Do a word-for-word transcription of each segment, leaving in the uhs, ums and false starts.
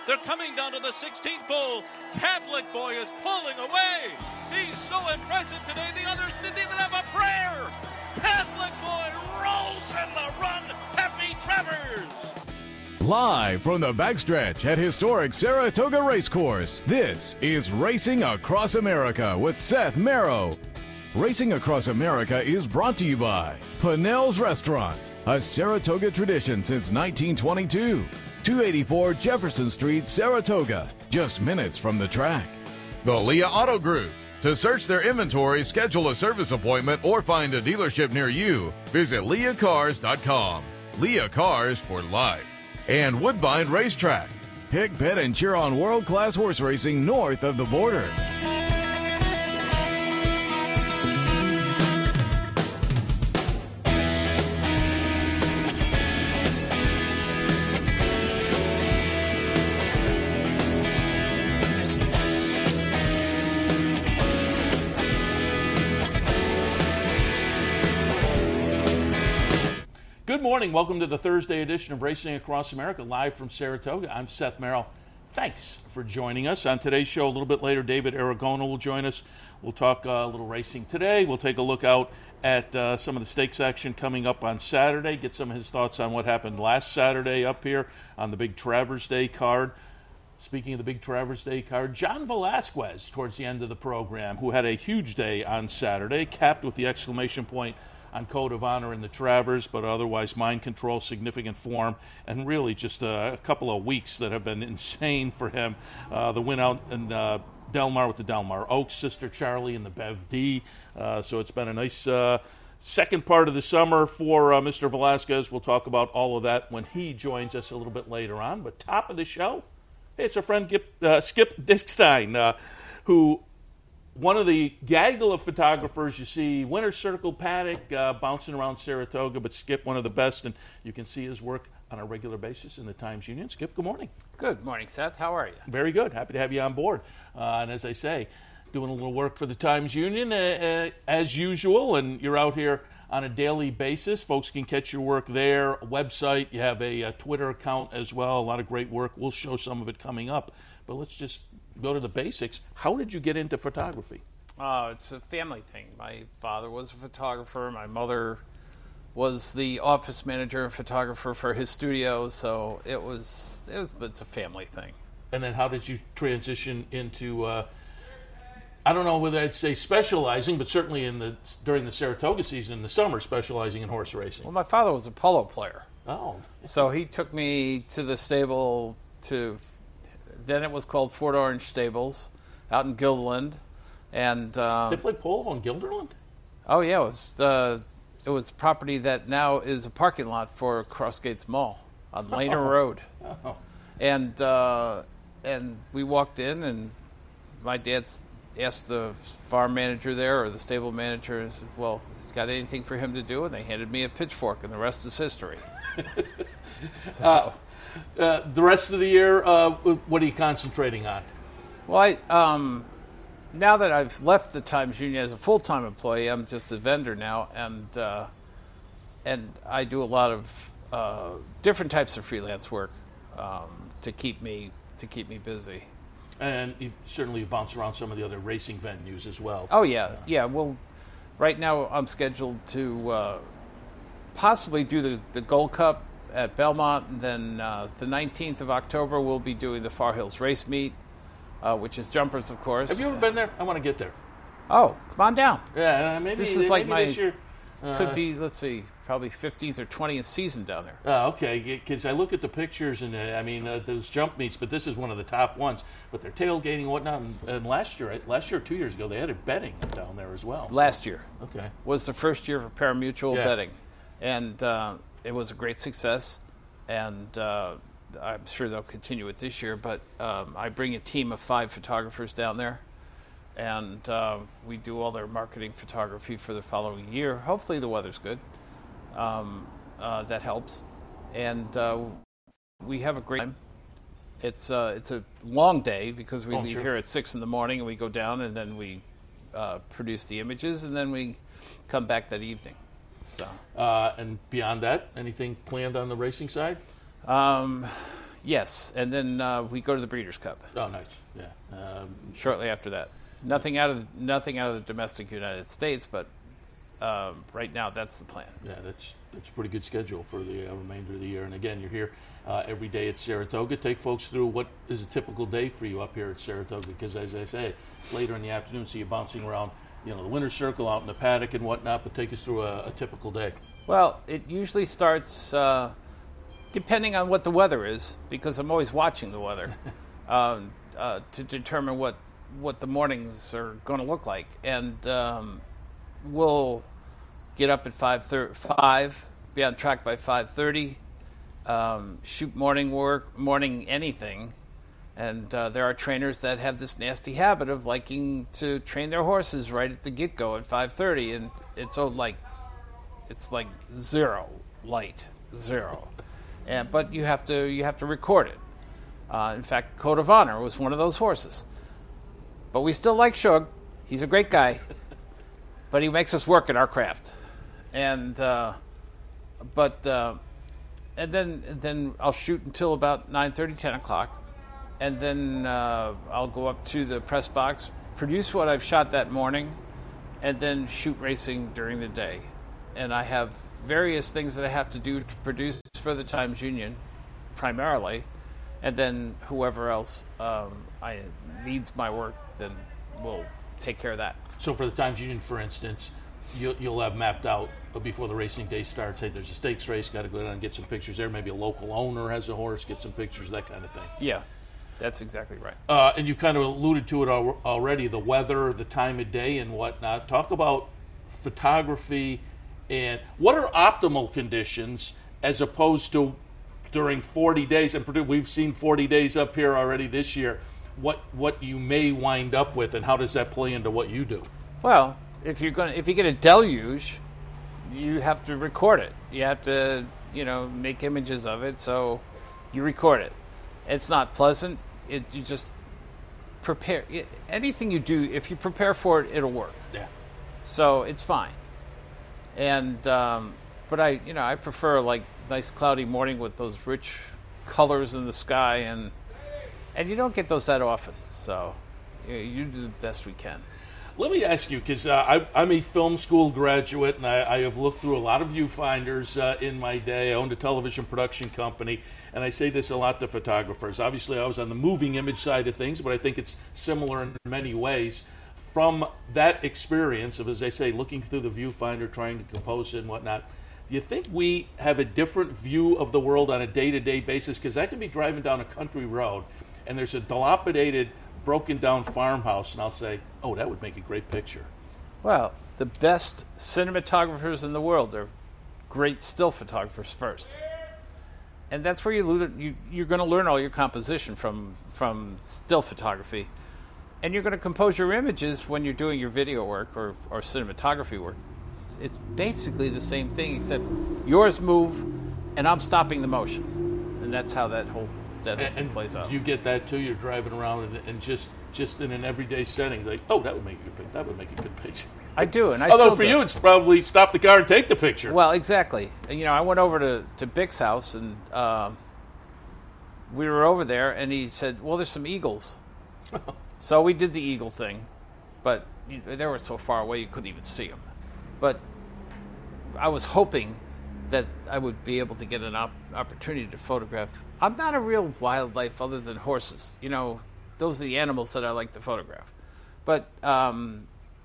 They're coming down to the sixteenth pole. Catholic Boy is pulling away. He's so impressive today, the others didn't even have a prayer. Catholic Boy rolls in the run. Happy Travers. Live from the backstretch at historic Saratoga Racecourse, this is Racing Across America with Seth Merrow. Racing Across America is brought to you by Pinnell's Restaurant, a Saratoga tradition since nineteen twenty-two. two eighty-four Jefferson Street, Saratoga, just minutes from the track. The Leah Auto Group. To search their inventory, schedule a service appointment, or find a dealership near you, visit leah cars dot com. Leah Cars for life. And Woodbine Racetrack. Pick, bet, and cheer on world-class horse racing north of the border. Good morning. Welcome to the Thursday edition of Racing Across America, live from Saratoga. I'm Seth Merrill. Thanks for joining us. On today's show, a little bit later, David Aragona will join us. We'll talk uh, a little racing today. We'll take a look out at uh, some of the stakes action coming up on Saturday, get some of his thoughts on what happened last Saturday up here on the Big Travers Day card. Speaking of the Big Travers Day card, John Velazquez towards the end of the program, who had a huge day on Saturday, capped with the exclamation point on Code of Honor in the Travers, but otherwise mind control, significant form, and really just a, a couple of weeks that have been insane for him. Uh, the win out in uh, Del Mar with the Del Mar Oaks, Sister Charlie and the Bev D. Uh, so it's been a nice uh, second part of the summer for uh, Mister Velazquez. We'll talk about all of that when he joins us a little bit later on. But top of the show, hey, it's our friend Gip, uh, Skip Dickstein, uh, who... one of the gaggle of photographers you see, Winter Circle Paddock, uh, bouncing around Saratoga, but Skip, one of the best, and you can see his work on a regular basis in the Times-Union. Skip, good morning. Good morning, Seth. How are you? Very good. Happy to have you on board. Uh, and as I say, doing a little work for the Times-Union uh, uh, as usual, and you're out here on a daily basis. Folks can catch your work there, a website. You have a, a Twitter account as well, a lot of great work. We'll show some of it coming up. But let's just go to the basics. How did you get into photography? Uh, it's a family thing. My father was a photographer. My mother was the office manager and photographer for his studio. So it was, it was it's a family thing. And then how did you transition into, uh, I don't know whether I'd say specializing, but certainly in the during the Saratoga season in the summer, specializing in horse racing? Well, my father was a polo player. Oh. So he took me to the stable to... Then it was called Fort Orange Stables, out in Guilderland, and um, they played polo on Guilderland. Oh yeah, it was the it was property that now is a parking lot for Crossgates Mall on Laner oh. Road, oh. and uh, and we walked in, and my dad asked the farm manager there or the stable manager, and said, "Well, has got anything for him to do?" And they handed me a pitchfork, and the rest is history. so. Uh, Uh, the rest of the year, uh, what are you concentrating on? Well, I, um, now that I've left the Times-Union as a full-time employee, I'm just a vendor now, and uh, and I do a lot of uh, different types of freelance work um, to keep me to keep me busy. And you certainly bounce around some of the other racing venues as well. Oh yeah, yeah. Well, right now I'm scheduled to uh, possibly do the, the Gold Cup at Belmont, and then uh, the nineteenth of October we'll be doing the Far Hills Race Meet, uh, which is jumpers, of course. Have you ever been there? I want to get there. Oh, come on down. Yeah, uh, maybe this is like maybe my this year, uh, could be. Let's see, probably fifteenth or twentieth season down there. Oh, okay. Because I look at the pictures, and uh, I mean uh, those jump meets, but this is one of the top ones. But they're tailgating and whatnot. And, and last year, right? last year, or two years ago, they had a betting down there as well. Last year, okay, was the first year for parimutuel yeah. betting, and uh, it was a great success. And uh, I'm sure they'll continue it this year. But um, I bring a team of five photographers down there, and uh, we do all their marketing photography for the following year. Hopefully the weather's good. Um, uh, that helps. And uh, we have a great time. It's, uh, it's a long day because we oh, leave sure. here at six in the morning, and we go down, and then we uh, produce the images, and then we come back that evening. So, uh, and beyond that, anything planned on the racing side? Um, yes, and then uh, we go to the Breeders' Cup. Oh, nice. Yeah. Um, shortly after that. Nothing out of nothing out of the domestic United States, but um, right now that's the plan. Yeah, that's that's a pretty good schedule for the uh, remainder of the year. And again, you're here uh, every day at Saratoga. Take folks through what is a typical day for you up here at Saratoga, because as I say, later in the afternoon, see you bouncing around, you know, the winner's circle out in the paddock and whatnot. But take us through a, a typical day. Well, it usually starts uh, depending on what the weather is, because I'm always watching the weather um, uh, to determine what. what the mornings are going to look like. And um, we'll get up at five thirty, five, be on track by five thirty, um, shoot morning work, morning anything. And uh, there are trainers that have this nasty habit of liking to train their horses right at the get-go at five thirty, and it's oh, like it's like zero light, zero. And, but you have to you have to record it. Uh, in fact, Code of Honor was one of those horses. But we still like Shug. He's a great guy. But he makes us work at our craft. And, uh, but, uh, and then and then I'll shoot until about nine thirty, ten o'clock. And then uh, I'll go up to the press box, produce what I've shot that morning, and then shoot racing during the day. And I have various things that I have to do to produce for the Times Union, primarily. And then whoever else um, I needs my work, then we'll take care of that. So for the Times Union, for instance, you'll, you'll have mapped out before the racing day starts, hey, there's a stakes race, got to go down and get some pictures there. Maybe a local owner has a horse, get some pictures, that kind of thing. Yeah, that's exactly right. Uh, and you've kind of alluded to it al- already, the weather, the time of day and whatnot. Talk about photography and what are optimal conditions as opposed to during forty days, and we've seen forty days up here already this year, what what you may wind up with, and how does that play into what you do? Well, if you're going, if you get a deluge, you have to record it. You have to, you know, make images of it, so you record it. It's not pleasant. It you just prepare. It, anything you do, if you prepare for it, it'll work. Yeah. So it's fine. And um, but I, you know, I prefer like nice cloudy morning with those rich colors in the sky, and and you don't get those that often. So you, you do the best we can. Let me ask you, because uh, I'm a film school graduate, and I, I have looked through a lot of viewfinders uh, in my day. I owned a television production company, and I say this a lot to photographers. Obviously, I was on the moving image side of things, but I think it's similar in many ways. From that experience of, as I say, looking through the viewfinder, trying to compose it and whatnot, do you think we have a different view of the world on a day-to-day basis? Because I could be driving down a country road, and there's a dilapidated, broken-down farmhouse, and I'll say, oh, that would make a great picture. Well, the best cinematographers in the world are great still photographers first. And that's where you, learn, you, you're going to learn all your composition from, from still photography. And you're going to compose your images when you're doing your video work or, or cinematography work. It's, it's basically the same thing, except yours move, and I'm stopping the motion. And that's how that whole that whole and, thing and plays out. Do you get that too? You're driving around and, and just just in an everyday setting, like, oh, that would make a good picture. That would make a good picture. I do, and I Although still for do. you, it's probably stop the car and take the picture. Well, exactly. You know, I went over to, to Bick's house, and uh, we were over there, and he said, well, there's some eagles. So we did the eagle thing, but you know, they were so far away you couldn't even see them. But I was hoping that I would be able to get an op- opportunity to photograph. I'm not a real wildlife other than horses. You know, those are the animals that I like to photograph. But um,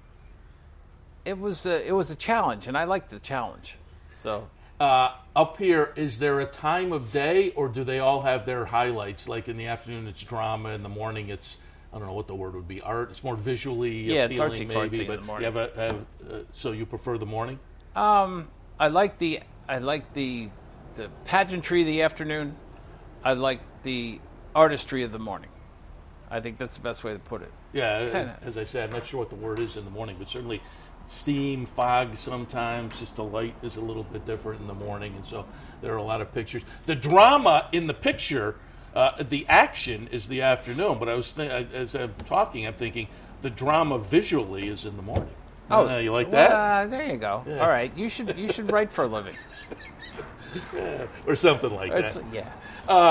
it was a, it was a challenge, and I liked the challenge. So uh, up here, is there a time of day, or do they all have their highlights? Like in the afternoon, it's drama. In the morning, it's, I don't know what the word would be, art. It's more visually yeah, it's appealing, artsy maybe. fartsy But in the morning. you have a, have, uh, so you prefer the morning? Um, I like the I like the the pageantry of the afternoon. I like the artistry of the morning. I think that's the best way to put it. Yeah, Kinda. as I said, I'm not sure what the word is in the morning, but certainly steam, fog sometimes, just the light is a little bit different in the morning, and so there are a lot of pictures. The drama in the picture, uh, the action is the afternoon, but I was th- as I'm talking, I'm thinking the drama visually is in the morning. Oh, uh, you like that? Uh, there you go. Yeah. All right, you should you should write for a living. Yeah, or something like It's, that. yeah. Uh,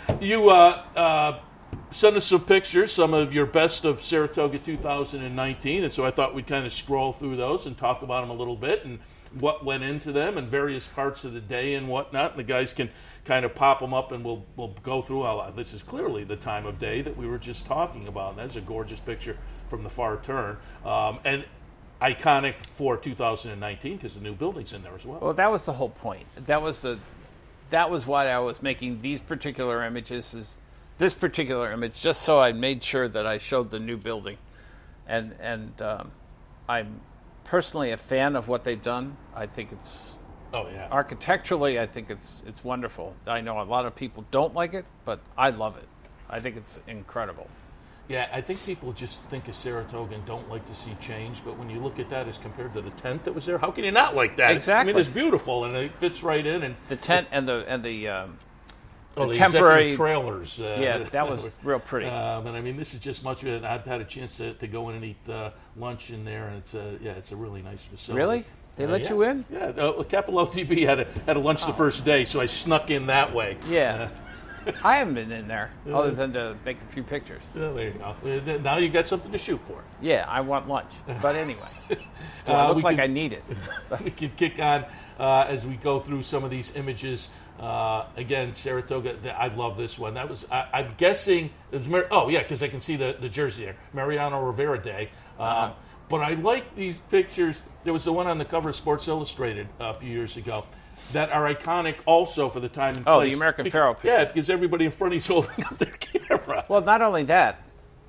You uh, uh, sent us some pictures, some of your best of Saratoga two thousand nineteen, and so I thought we'd kind of scroll through those and talk about them a little bit and what went into them and various parts of the day and whatnot. And the guys can kind of pop them up, and we'll we'll go through all. This is clearly the time of day that we were just talking about. And that's a gorgeous picture from the far turn, um, and iconic for two thousand nineteen because the new building's in there as well. Well, that was the whole point. That was the that was why I was making these particular images. Is this particular image just so I made sure that I showed the new building, and and um, I'm personally a fan of what they've done. I think it's oh yeah architecturally I think it's it's wonderful. I know a lot of people don't like it, but I love it. I think it's incredible. Yeah, I think people just think of Saratoga and don't like to see change, but when you look at that as compared to the tent that was there, how can you not like that? Exactly. I mean, it's beautiful and it fits right in. And the tent and the and the, um, oh, the the temporary trailers. Uh, yeah, that was real pretty. Um, and I mean, this is just much of it. I've had a chance to, to go in and eat uh, lunch in there, and it's a yeah, it's a really nice facility. Really? They uh, let yeah. you in? Yeah, uh, Capital O T B had a had a lunch oh. the first day, so I snuck in that way. Yeah. Uh, I haven't been in there other than to make a few pictures. Well, there you go. Now you got something to shoot for. Yeah, I want lunch. But anyway, do uh, I look like can, I need it? We can kick on uh, as we go through some of these images. Uh, again, Saratoga, I love this one. That was, I, I'm guessing, it was Mar- oh yeah, because I can see the, the jersey there, Mariano Rivera Day. Uh, uh-huh. But I like these pictures. There was the one on the cover of Sports Illustrated a few years ago that are iconic also for the time and place. Oh, the American Be- Pharoah picture. Yeah, because everybody in front of you's holding up their camera. Well, not only that,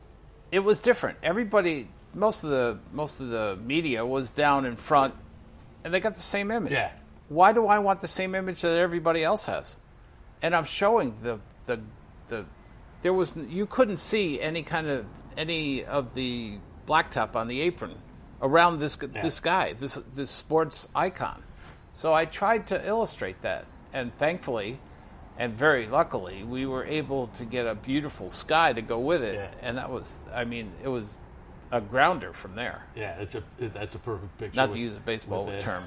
it was different. Everybody, most of the most of the media was down in front, and they got the same image. Yeah. Why do I want the same image that everybody else has? And I'm showing the the the there was you couldn't see any kind of any of the blacktop on the apron around this yeah. this guy, this this sports icon. So I tried to illustrate that, and thankfully, and very luckily, we were able to get a beautiful sky to go with it, yeah. and that was, I mean, it was a grounder from there. Yeah, it's a that's a perfect picture. Not with, to use a baseball with term.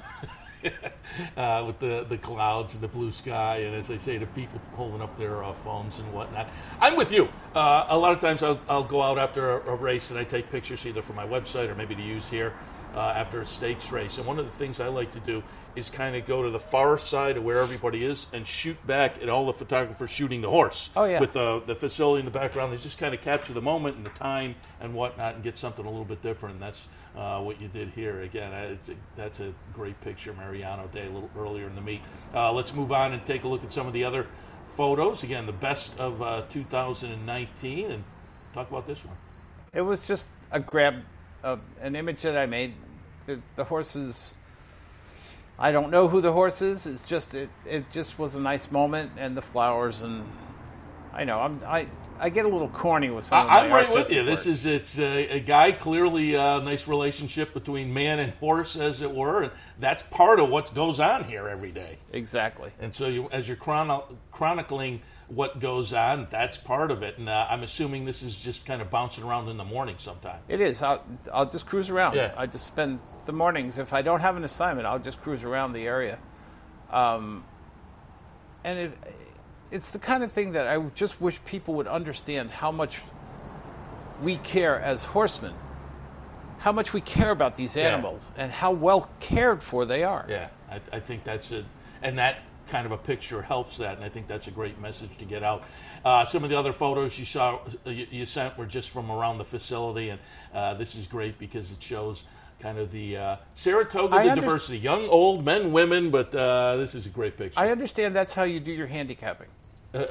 uh, with the, the clouds and the blue sky, and as I say, the people holding up their uh, phones and whatnot. I'm with you. Uh, a lot of times I'll, I'll go out after a, a race and I take pictures either for my website or maybe to use here uh, after a stakes race. And one of the things I like to do is kind of go to the far side of where everybody is and shoot back at all the photographers shooting the horse. Oh, yeah. With uh, the facility in the background. They just kind of capture the moment and the time and whatnot and get something a little bit different. And that's uh, what you did here. Again, it's a, that's a great picture, Mariano Day, a little earlier in the meet. Uh, let's move on and take a look at some of the other photos. Again, the best of uh, two thousand nineteen, and talk about this one. It was just a grab, uh, an image that I made. The, the horses... I don't know who the horse is. It's just it, it just was a nice moment, and the flowers, and I know I'm I, I get a little corny with some. I, of I'm my right with artistic you. This work. is it's a, a guy clearly a nice relationship between man and horse, as it were, and that's part of what goes on here every day. Exactly. And so, you, as you're chrono- chronicling what goes on, that's part of it. And uh, I'm assuming this is just kind of bouncing around in the morning sometime. It is. I'll I'll just cruise around. Yeah. I just spend the mornings. If I don't have an assignment, I'll just cruise around the area. Um, and it it's the kind of thing that I just wish people would understand how much we care as horsemen, how much we care about these animals, yeah. and how well cared for they are. Yeah, I, I think that's it. And that kind of a picture helps that, and I think that's a great message to get out. Uh, some of the other photos you saw, you, you sent were just from around the facility, and uh, this is great because it shows kind of the uh, Saratoga, I the underst- diversity, young, old, men, women, but uh, this is a great picture. I understand that's how you do your handicapping. Uh,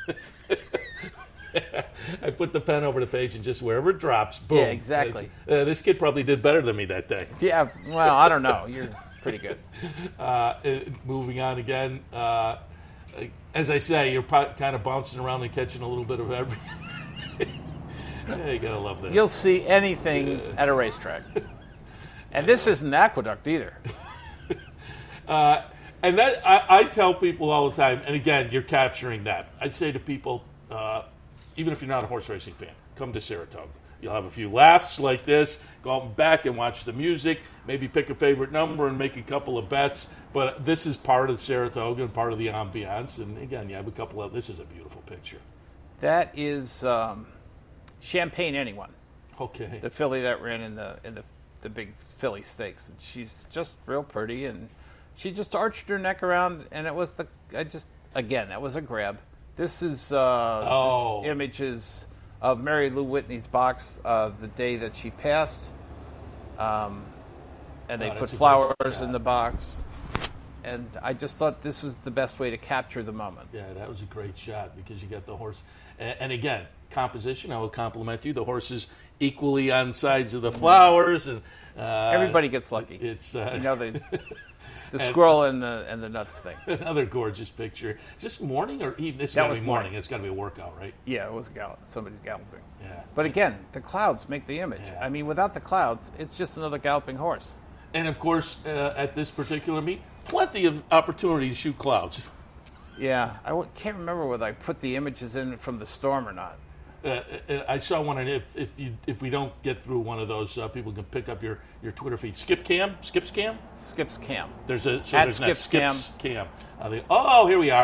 I put the pen over the page and just wherever it drops, boom. Yeah, exactly. Uh, this kid probably did better than me that day. Yeah, well, I don't know. You're pretty good. Uh, moving on again. Uh, as I say, you're kind of bouncing around and catching a little bit of everything. Yeah, you gotta love this. You'll see anything at a racetrack. And this isn't Aqueduct either. Uh, and that I, I tell people all the time, and again, you're capturing that. I say to people, uh, even if you're not a horse racing fan, come to Saratoga. You'll have a few laughs like this, go out and back and watch the music, maybe pick a favorite number and make a couple of bets. But this is part of Saratoga and part of the ambiance. And again, you have a couple of, this is a beautiful picture. That is um, Champagne Anyone. Okay. The filly that ran in the in the, the big Philly Stakes. And she's just real pretty, and she just arched her neck around, and it was the, I just, again, that was a grab. This is, uh, oh. this image is of Mary Lou Whitney's box uh, the day that she passed. Um, and they oh, put flowers in the box. And I just thought this was the best way to capture the moment. Yeah, that was a great shot because you got the horse. And, and again, composition, I will compliment you. The horse is equally on sides of the flowers. and uh, Everybody gets lucky. It's uh, you know, they, the squirrel and the and the nuts thing. Another gorgeous picture. Is this morning or evening? It's That got to was be morning. morning. It's got to be a workout, right? Yeah, it was a gallop. Somebody's galloping. Yeah. But again, the clouds make the image. Yeah. I mean, without the clouds, it's just another galloping horse. And, of course, uh, at this particular meet, plenty of opportunity to shoot clouds. Yeah, I w- can't remember whether I put the images in from the storm or not. Uh, I saw one, and if if you if we don't get through one of those, uh, people can pick up your, your Twitter feed. Skip Cam, Skips Cam. Skips Cam. There's a so At there's Skips Skips Cam. Uh, they, oh, here we are.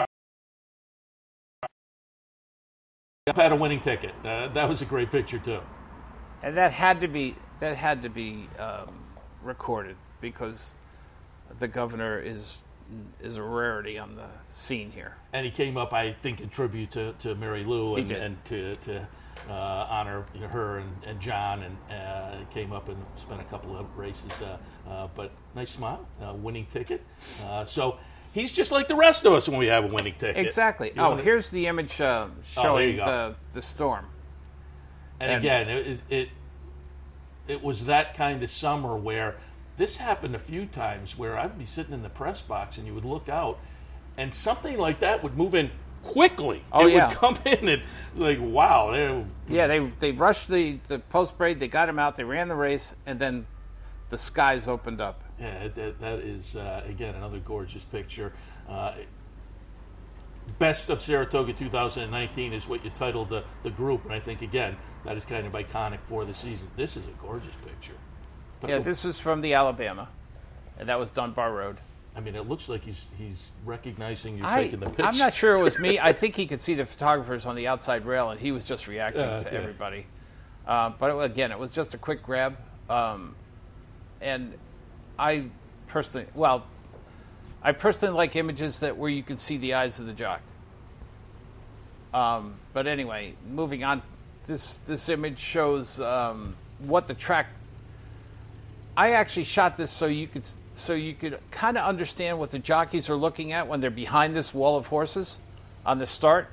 I've had a winning ticket. Uh, that was a great picture too. And that had to be that had to be um, recorded because the governor is is a rarity on the scene here. And he came up, I think, in tribute to, to Mary Lou and, He did. and to, to uh, honor you know, her and, and John, and uh, came up and spent a couple of races. Uh, uh, but nice smile, uh, winning ticket. Uh, so he's just like the rest of us when we have a winning ticket. Exactly. You Oh, wanna- here's the image uh, Oh, there showing you go. the the storm. And, and- again, it, it it was that kind of summer where this happened a few times where I'd be sitting in the press box and you would look out and something like that would move in quickly. Oh, it yeah. would come in and like, wow. They, Yeah, they they rushed the, the post braid, they got him out, they ran the race, and then the skies opened up. Yeah, that, that is, uh, again, another gorgeous picture. Uh, Best of Saratoga two thousand nineteen is what you titled the, the group, and I think, again, that is kind of iconic for the season. This is a gorgeous picture. Yeah, this was from the Alabama, and that was Dunbar Road. I mean, it looks like he's he's recognizing you're I, taking the picture. I'm not sure it was me. I think he could see the photographers on the outside rail, and he was just reacting Uh, to yeah. everybody. Uh, but it, again, it was just a quick grab. Um, and I personally, well, I personally like images that where you can see the eyes of the jock. Um, but anyway, moving on, this this image shows um, what the track. I actually shot this so you could so you could kind of understand what the jockeys are looking at when they're behind this wall of horses on the start.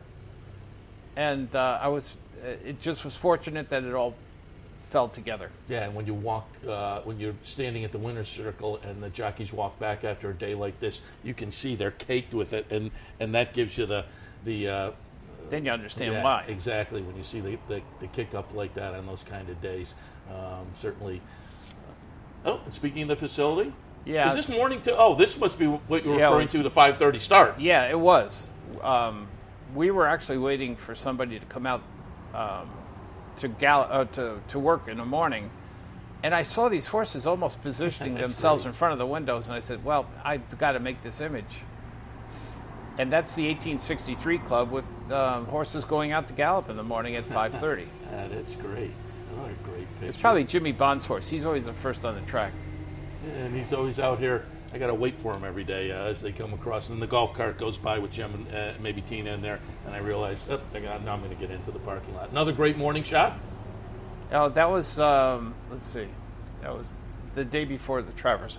And uh, I was, it just was fortunate that it all fell together. Yeah, and when you walk, uh, when you're standing at the winner's circle and the jockeys walk back after a day like this, you can see they're caked with it, and, and that gives you the the. Uh, Then you understand yeah, why. exactly when you see the, the the kick up like that on those kind of days. Um, certainly. Oh, and speaking of the facility, Yeah. is this morning to? Oh, this must be what you're Yeah, it referring was- to, the five thirty start. Yeah, it was. Um, we were actually waiting for somebody to come out um, to gal- uh, to to work in the morning, and I saw these horses almost positioning That's themselves great. in front of the windows, and I said, "Well, I've got to make this image." And that's the eighteen sixty-three club with um, horses going out to gallop in the morning at five thirty. That is great. Another great picture. It's probably Jimmy Bond's horse. He's always the first on the track. And he's always out here. I got to wait for him every day uh, as they come across. And then the golf cart goes by with Jim and uh, maybe Tina in there. And I realize, oh, now I'm going to get into the parking lot. Another great morning shot. Oh, that was, um, let's see, that was the day before the Travers.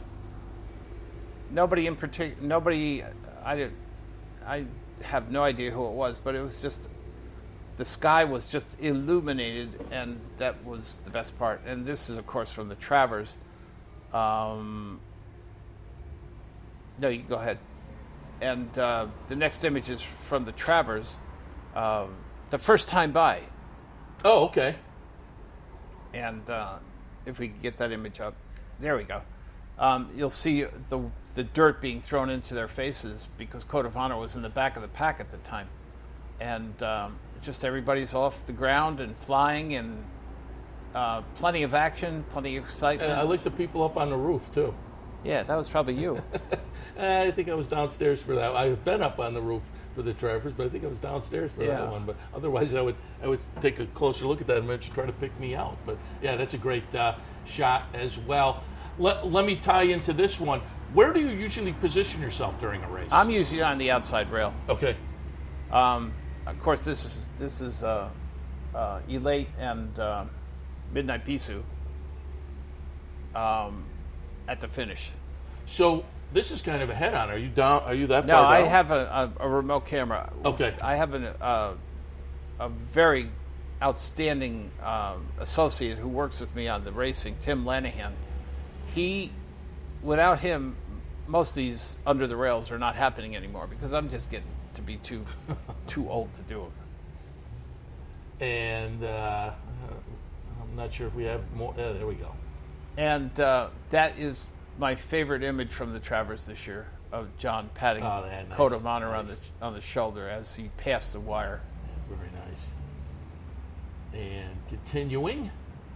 Nobody in particular, nobody, I didn't, I have no idea who it was, but it was just, the sky was just illuminated, and that was the best part. And this is, of course, from the Travers. Um, no, you can go ahead. And uh, the next image is from the Travers, um, the first time by. Oh, okay. And uh, if we can get that image up, there we go. Um, you'll see the the dirt being thrown into their faces because Code of Honor was in the back of the pack at the time, and um, just everybody's off the ground and flying, and uh, plenty of action, plenty of excitement. And I like the people up on the roof, too. Yeah, that was probably you. I think I was downstairs for that. I've been up on the roof for the Travers, but I think I was downstairs for Yeah. that one. But otherwise, I would I would take a closer look at that and maybe try to pick me out. But yeah, that's a great uh, shot as well. Let, let me tie into this one. Where do you usually position yourself during a race? I'm usually on the outside rail. Okay. Um, of course, this is this is uh, uh, Elate and uh, Midnight Bisou um, at the finish. So this is kind of a head-on. Are you down? Are you that No, far down? I have a, a, a remote camera. Okay. I have an, uh, a very outstanding um, associate who works with me on the racing, Tim Lanahan. He, without him, most of these under the rails are not happening anymore because I'm just getting to be too too old to do them. And uh, I'm not sure if we have more. Yeah, there we go. And uh, that is my favorite image from the Travers this year of John patting Oh, yeah, nice, coat of honor nice. on the on the shoulder as he passed the wire. Very nice. And continuing.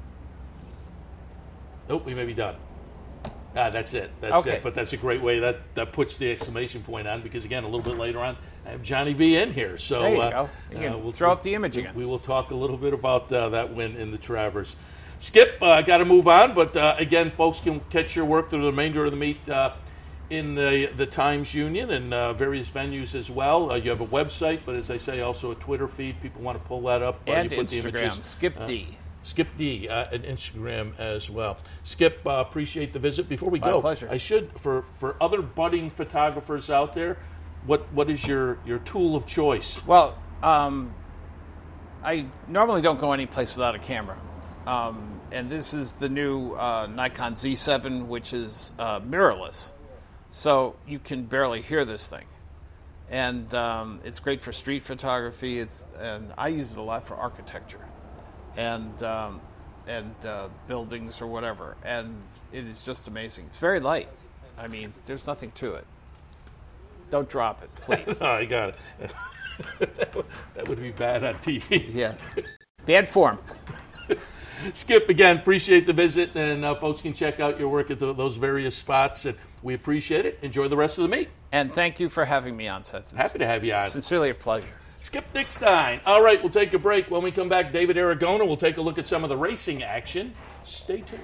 Nope, we may be done. Ah, that's it. That's Okay. it. But that's a great way that, that puts the exclamation point on because, again, a little bit later on, I have Johnny V in here. So There you uh, go. You can uh, we'll throw up the image we- again. We will talk a little bit about uh, that win in the Travers. Skip, I uh, got to move on. But, uh, again, folks can catch your work through the remainder of the meet uh, in the the Times Union and uh, various venues as well. Uh, you have a website, but as I say, also a Twitter feed. People want to pull that up. uh, And you put the Instagram, images, Skip uh, D. Skip D uh, and Instagram as well. Skip, uh, appreciate the visit. Before we My go, pleasure. I should for for other budding photographers out there. What what is your, your tool of choice? Well, um, I normally don't go any place without a camera. Um, and this is the new uh, Nikon Z seven, which is uh, mirrorless. So you can barely hear this thing. And um, it's great for street photography. It's, and I use it a lot for architecture and um, and uh, buildings or whatever. And it is just amazing. It's very light. I mean, there's nothing to it. Don't drop it, please. Oh, I got it. That would be bad on T V. Yeah. Bad form. Skip, again, appreciate the visit, and uh, folks can check out your work at the, those various spots, and we appreciate it. Enjoy the rest of the meet. And thank you for having me on, Seth. It's Happy to have you on. sincerely a pleasure. Skip Dickstein. All right, we'll take a break. When we come back, David Aragona will take a look at some of the racing action. Stay tuned.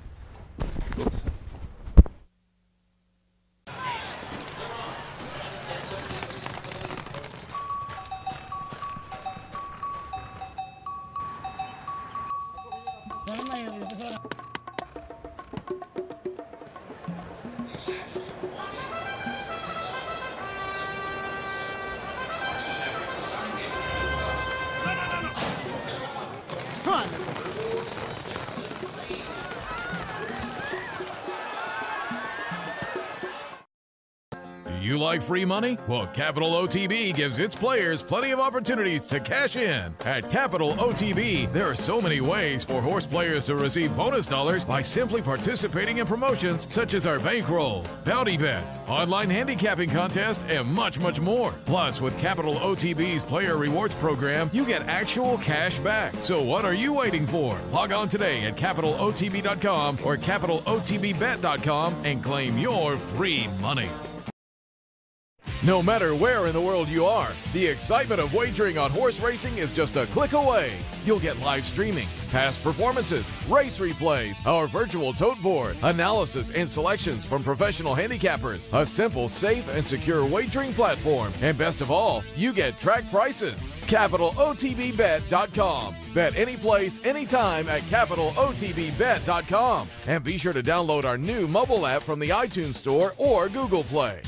You like free money? Well, Capital O T B gives its players plenty of opportunities to cash in. At Capital O T B, there are so many ways for horse players to receive bonus dollars by simply participating in promotions such as our bankrolls, bounty bets, online handicapping contests, and much, much more. Plus, with Capital O T B's Player Rewards program, you get actual cash back. So what are you waiting for? Log on today at capital O T B dot com or capital O T B bet dot com and claim your free money. No matter where in the world you are, the excitement of wagering on horse racing is just a click away. You'll get live streaming, past performances, race replays, our virtual tote board, analysis and selections from professional handicappers, a simple, safe, and secure wagering platform, and best of all, you get track prices. capital O T B bet dot com. Bet any place, anytime at capital O T B bet dot com. And be sure to download our new mobile app from the iTunes Store or Google Play.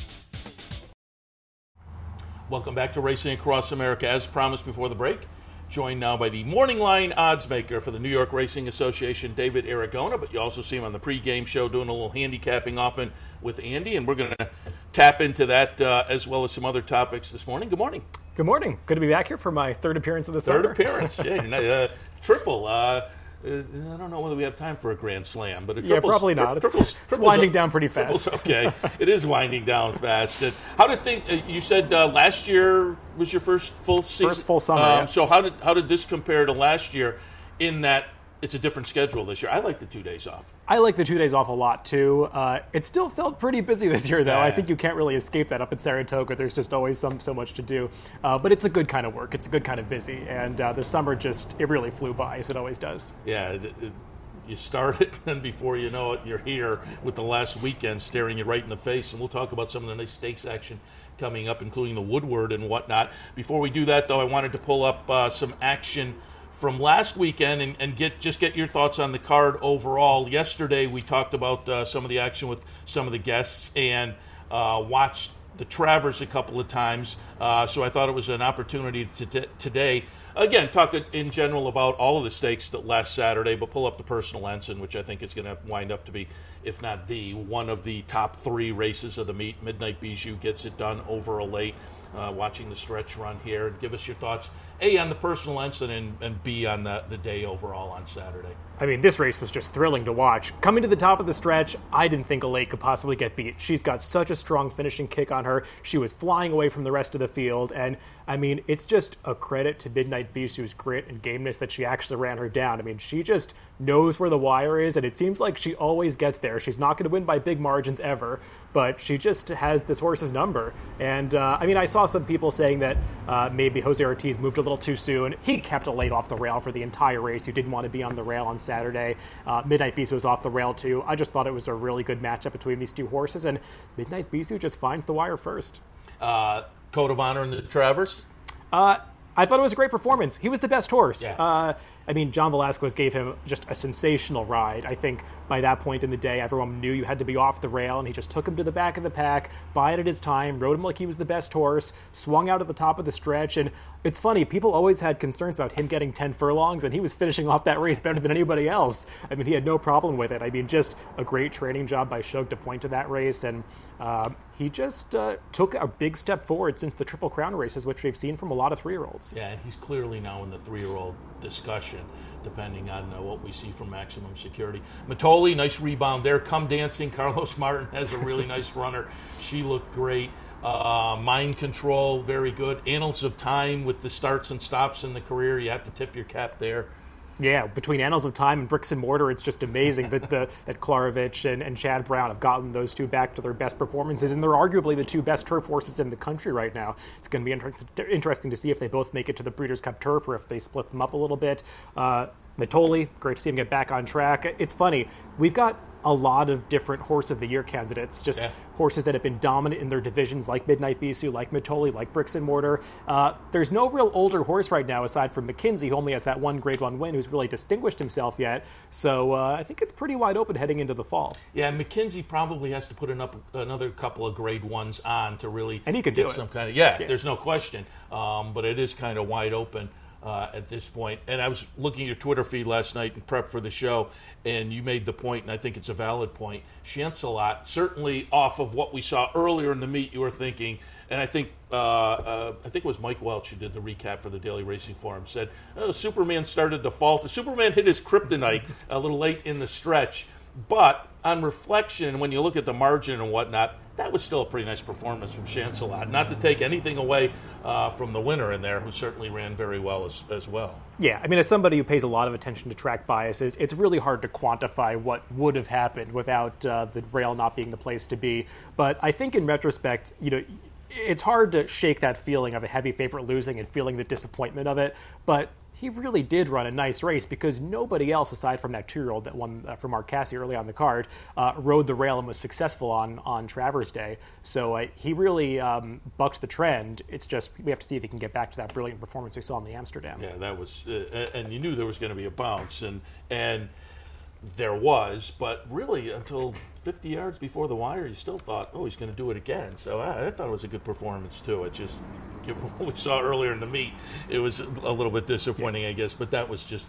Welcome back to Racing Across America. As promised before the break, joined now by the morning line odds maker for the New York Racing Association, David Aragona, but you also see him on the pregame show doing a little handicapping often with Andy, and we're going to tap into that uh, as well as some other topics this morning. Good morning. Good morning. Good to be back here for my third appearance of the Third summer. appearance. Yeah, uh, triple. Uh, Uh, I don't know whether we have time for a grand slam, but a Yeah, triples, probably not. Tri- It's, triples, it's triples winding are- down pretty fast. triples, okay, it is winding down fast. And how did think? Uh, you said uh, last year was your first full season. First full summer, Um, yeah. So how did how did this compare to last year? In that it's a different schedule this year. I like the two days off. I like the two days off a lot, too. Uh, it still felt pretty busy this year, though. Yeah. I think you can't really escape that up in Saratoga. There's just always some so much to do. Uh, but it's a good kind of work. It's a good kind of busy. And uh, the summer just, it really flew by, as it always does. Yeah, it, it, you start it, and before you know it, you're here with the last weekend staring you right in the face. And we'll talk about some of the nice stakes action coming up, including the Woodward and whatnot. Before we do that, though, I wanted to pull up uh, some action from last weekend and, and get just get your thoughts on the card overall. Yesterday, we talked about uh, some of the action with some of the guests and uh, watched the Travers a couple of times. Uh, so I thought it was an opportunity to t- today, again, talk in general about all of the stakes that last Saturday, but pull up the Personal Ensign, which I think is going to wind up to be, if not the, one of the top three races of the meet. Midnight Bijou gets it done over a late. Uh, watching the stretch run here, and give us your thoughts, A, on the Personal Ensign, and, and B, on the, the day overall on Saturday. I mean, this race was just thrilling to watch. Coming to the top of the stretch, I didn't think Alate could possibly get beat. She's got such a strong finishing kick on her. She was flying away from the rest of the field, and I mean, it's just a credit to Midnight Bijou's grit and gameness that she actually ran her down. I mean, she just knows where the wire is, and it seems like she always gets there. She's not going to win by big margins ever, but she just has this horse's number. And, uh, I mean, I saw some people saying that uh, maybe Jose Ortiz moved a little too soon. He kept Alate off the rail for the entire race. You didn't want to be on the rail on Saturday. Uh, Midnight Bijou was off the rail, too. I just thought it was a really good matchup between these two horses, and Midnight Bijou just finds the wire first. Uh, Code of Honor in the Travers? Uh, I thought it was a great performance. He was the best horse. Yeah. Uh, I mean, John Velasquez gave him just a sensational ride. I think by that point in the day, everyone knew you had to be off the rail, and he just took him to the back of the pack, bided his time, rode him like he was the best horse, swung out at the top of the stretch, and it's funny, people always had concerns about him getting ten furlongs, and he was finishing off that race better than anybody else. I mean, he had no problem with it. I mean, just a great training job by Shug to point to that race, and uh, he just uh, took a big step forward since the Triple Crown races, which we've seen from a lot of three-year-olds. Yeah, and he's clearly now in the three-year-old discussion, depending on uh, what we see from Maximum Security. Matoli, nice rebound there. Come Dancing, Carlos Martin has a really nice runner. She looked great. Uh, Mind Control, very good. Annals of Time with the starts and stops in the career. You have to tip your cap there. Yeah, between Annals of Time and Bricks and Mortar, it's just amazing that the, that Klarovich and, and Chad Brown have gotten those two back to their best performances, and they're arguably the two best turf horses in the country right now. It's going to be inter- interesting to see if they both make it to the Breeders' Cup Turf or if they split them up a little bit. Uh, Matoli, great to see him get back on track. It's funny, we've got a lot of different Horse of the Year candidates, just yeah. horses that have been dominant in their divisions, like Midnight Bijou, like Matoli, like Bricks and Mortar. Uh, there's no real older horse right now, aside from McKinsey, who only has that one Grade One win, who's really distinguished himself yet. So uh, I think it's pretty wide open heading into the fall. Yeah, McKinsey probably has to put an up, another couple of Grade Ones on to really and he could get do it. some kind of yeah, yeah. There's no question, um, but it is kind of wide open. Uh, at this point. And I was looking at your Twitter feed last night in prep for the show, and you made the point, and I think it's a valid point. Chancelot, certainly off of what we saw earlier in the meet, you were thinking, and I think uh, uh, I think it was Mike Welch who did the recap for the Daily Racing Forum, said, oh, Superman started to falter. Superman hit his kryptonite a little late in the stretch, but on reflection, when you look at the margin and whatnot, that was still a pretty nice performance from Chancelot. Not to take anything away uh, from the winner in there, who certainly ran very well as, as well. Yeah, I mean, as somebody who pays a lot of attention to track biases, it's really hard to quantify what would have happened without uh, the rail not being the place to be. But I think in retrospect, you know, it's hard to shake that feeling of a heavy favorite losing and feeling the disappointment of it. But he really did run a nice race because nobody else, aside from that two-year-old that won uh, from Mark Casse early on the card, uh, rode the rail and was successful on, on Travers Day. So uh, he really um, bucked the trend. It's just we have to see if he can get back to that brilliant performance we saw in the Amsterdam. Yeah, that was, uh, and you knew there was going to be a bounce, and and there was, but really until fifty yards before the wire, you still thought, oh, he's going to do it again. So I, I thought it was a good performance too. It just, given what we saw earlier in the meet, it was a little bit disappointing, I guess, but that was just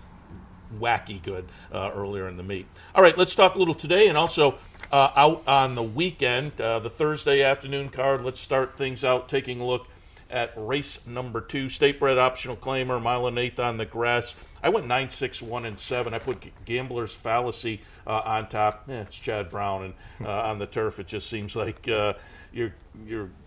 wacky good uh, earlier in the meet. All right, let's talk a little today, and also uh, out on the weekend, uh, the Thursday afternoon card. Let's start things out taking a look at race number two, State Bred Optional Claimer, mile and eighth on the grass. I went nine, six, one, and seven. I put Gambler's Fallacy uh, on top. Eh, it's Chad Brown, and uh, on the turf, it just seems like uh, you're you're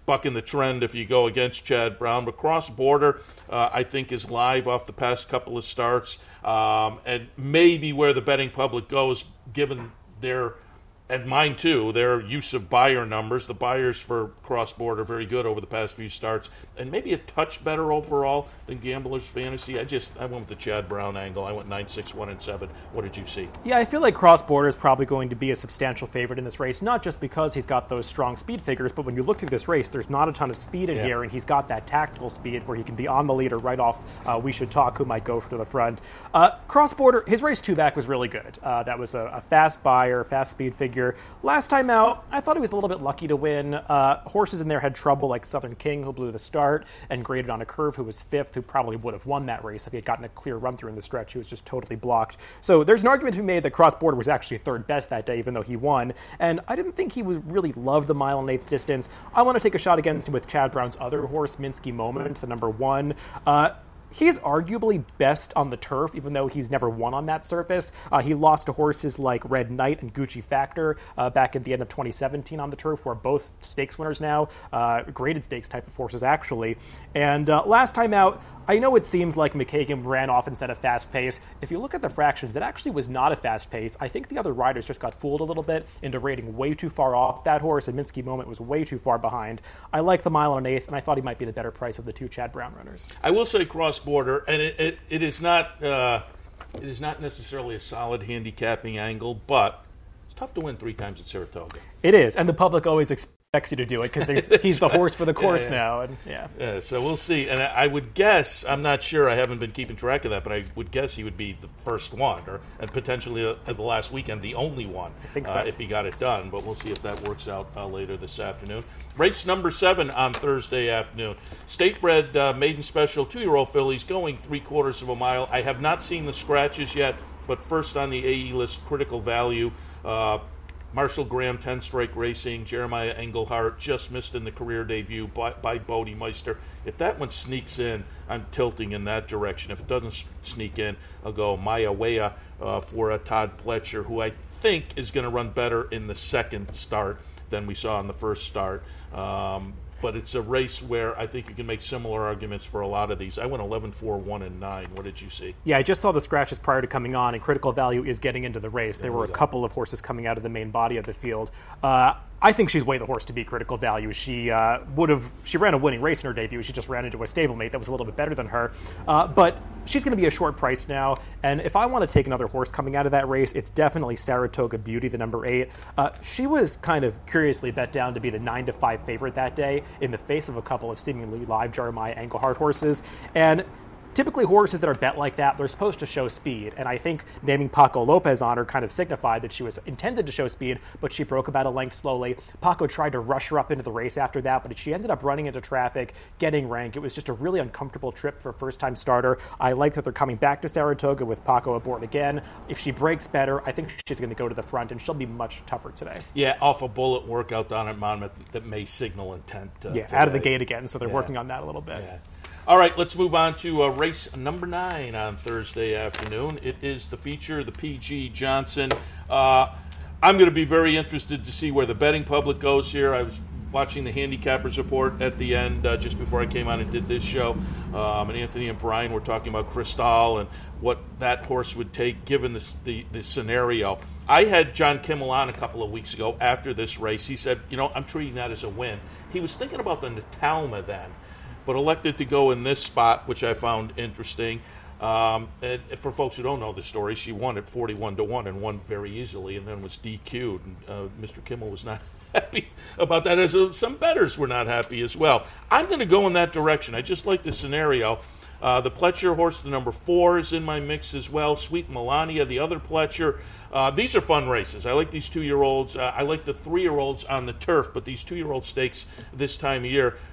bucking the trend if you go against Chad Brown. But Cross Border, uh, I think, is live off the past couple of starts, um, and maybe where the betting public goes, given their, and mine too, their use of buyer numbers. The buyers for Cross Border are very good over the past few starts, and maybe a touch better overall than Gambler's Fantasy. I just I went with the Chad Brown angle. I went nine, six, one, and seven. What did you see? Yeah, I feel like Cross Border is probably going to be a substantial favorite in this race, not just because he's got those strong speed figures, but when you look through this race, there's not a ton of speed in yeah. here, and he's got that tactical speed where he can be on the lead or right off uh, We Should Talk, who might go to the front. Uh, Cross Border, his race two back was really good. Uh, that was a, a fast buyer, fast speed figure. Last time out, I thought he was a little bit lucky to win. Uh, horses in there had trouble, like Southern King, who blew the start and graded on a curve, who was fifth, who probably would have won that race if he had gotten a clear run through in the stretch. He was just totally blocked. So there's an argument to be made that Cross Border was actually third best that day, even though he won. And I didn't think he would really love the mile and eighth distance. I want to take a shot against him with Chad Brown's other horse, Minsky Moment, the number one. Uh, He's arguably best on the turf, even though he's never won on that surface. Uh, he lost to horses like Red Knight and Gucci Factor uh, back at the end of twenty seventeen on the turf, who are both stakes winners now, uh, graded stakes type of horses, actually. And uh, last time out, I know it seems like McKagan ran off and set a fast pace. If you look at the fractions, that actually was not a fast pace. I think the other riders just got fooled a little bit into rating way too far off that horse, and Minsky Moment was way too far behind. I like the mile and an eighth, and I thought he might be the better price of the two Chad Brown runners. I will say Cross Border, and it, it, it is not uh, it is not necessarily a solid handicapping angle, but it's tough to win three times at Saratoga. It is, and the public always expects you to do it because he's the horse for the course yeah, yeah. now. And yeah. yeah, so we'll see. And I, I would guess, I'm not sure, I haven't been keeping track of that, but I would guess he would be the first one, or and potentially uh, at the last weekend the only one, I think so. uh, if he got it done. But we'll see if that works out uh, later this afternoon. Race number seven on Thursday afternoon. State-bred uh, maiden special two-year-old fillies going three-quarters of a mile. I have not seen the scratches yet, but first on the A E list, Critical Value. Uh, Marshall Graham, ten-strike racing. Jeremiah Engelhardt just missed in the career debut by, by Bodie Meister. If that one sneaks in, I'm tilting in that direction. If it doesn't sneak in, I'll go Maya Wea uh, for a Todd Pletcher, who I think is going to run better in the second start than we saw in the first start. Um, but it's a race where I think you can make similar arguments for a lot of these. I went eleven, four, one, and nine. What did you see? Yeah, I just saw the scratches prior to coming on, and Critical Value is getting into the race. There, there were a go. couple of horses coming out of the main body of the field. Uh, I think she's way the horse to beat Critical Value. She uh, would have, she ran a winning race in her debut. She just ran into a stablemate that was a little bit better than her. Uh, but she's going to be a short price now. And if I want to take another horse coming out of that race, it's definitely Saratoga Beauty, the number eight. Uh, she was kind of curiously bet down to be the nine to five favorite that day in the face of a couple of seemingly live Jeremiah Engelhardt horses. And typically horses that are bet like that, they're supposed to show speed, and I think naming Paco Lopez on her kind of signified that she was intended to show speed, but she broke about a length slowly. Paco tried to rush her up into the race after that, but she ended up running into traffic, getting rank. It was just a really uncomfortable trip for a first-time starter. I like that they're coming back to Saratoga with Paco aboard again. If she breaks better, I think she's going to go to the front, and she'll be much tougher today. Yeah, off a bullet workout down at Monmouth that may signal intent. Uh, yeah, today. Out of the gate again, so they're yeah. working on that a little bit. Yeah. All right, let's move on to uh, race number nine on Thursday afternoon. It is the feature, the P G Johnson. Uh, I'm going to be very interested to see where the betting public goes here. I was watching the handicappers report at the end uh, just before I came on and did this show. Um, and Anthony and Brian were talking about Cristal and what that horse would take given this, the, the scenario. I had John Kimmel on a couple of weeks ago after this race. He said, you know, I'm treating that as a win. He was thinking about the Natalma then, but elected to go in this spot, which I found interesting. Um, and for folks who don't know the story, she won at forty-one to one and won very easily, and then was D Q'd. And, uh, Mister Kimmel was not happy about that, as some bettors were not happy as well. I'm going to go in that direction. I just like the scenario. Uh, the Pletcher horse, the number four, is in my mix as well. Sweet Melania, the other Pletcher. Uh, these are fun races. I like these two-year-olds. Uh, I like the three-year-olds on the turf, but these two-year-old stakes this time of year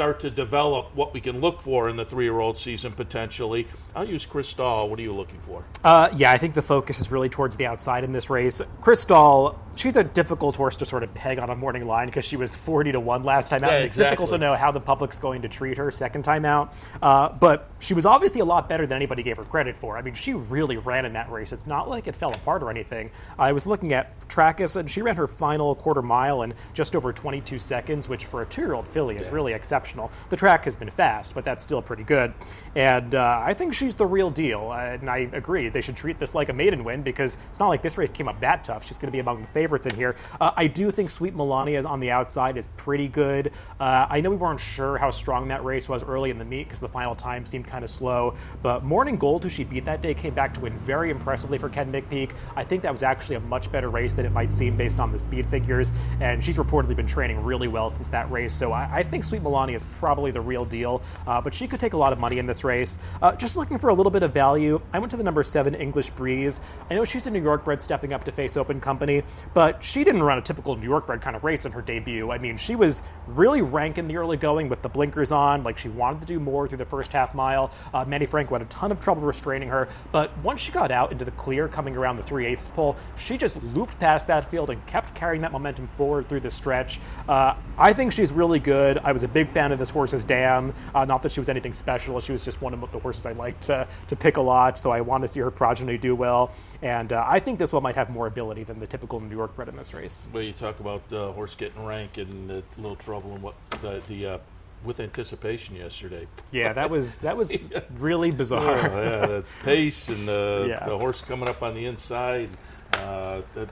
start to develop what we can look for in the three-year-old season potentially. I'll use Chris Stahl. What are you looking for? Uh, yeah, I think the focus is really towards the outside in this race. Chris Stahl, she's a difficult horse to sort of peg on a morning line because she was forty to one last time out. Yeah, It's exactly. difficult to know how the public's going to treat her second time out. Uh, but she was obviously a lot better than anybody gave her credit for. I mean, she really ran in that race. It's not like it fell apart or anything. I was looking at Trackis, and she ran her final quarter mile in just over twenty-two seconds, which for a two-year-old filly is Yeah. really exceptional. The track has been fast, but that's still pretty good. And uh, I think she's the real deal. Uh, and I agree. They should treat this like a maiden win because it's not like this race came up that tough. She's going to be among the favorites in here. Uh, I do think Sweet Melania on the outside is pretty good. Uh, I know we weren't sure how strong that race was early in the meet because the final time seemed kind of slow. But Morning Gold, who she beat that day, came back to win very impressively for Ken McPeak. I think that was actually a much better race than it might seem based on the speed figures. And she's reportedly been training really well since that race. So I, I think Sweet Melania is probably the real deal. Uh, but she could take a lot of money in this race. Uh, just looking for a little bit of value, I went to the number seven English Breeze. I know she's a New York bred stepping up to face Open Company, but she didn't run a typical New York bred kind of race in her debut. I mean, she was really rank in the early going with the blinkers on, like she wanted to do more through the first half mile. Uh, Manny Franco had a ton of trouble restraining her, but once she got out into the clear coming around the three eighths pole, she just looped past that field and kept carrying that momentum forward through the stretch. Uh, I think she's really good. I was a big fan of this horse's dam. Uh, not that she was anything special. She was just one of the horses I liked to, to pick a lot, so I want to see her progeny do well. And uh, I think this one might have more ability than the typical New York bred in this race. Well, you talk about uh, horse getting rank and a little trouble and what the, the uh, with anticipation yesterday. Yeah, that was that was really bizarre. Oh, yeah, the pace and the, Yeah. the horse coming up on the inside. Uh, that,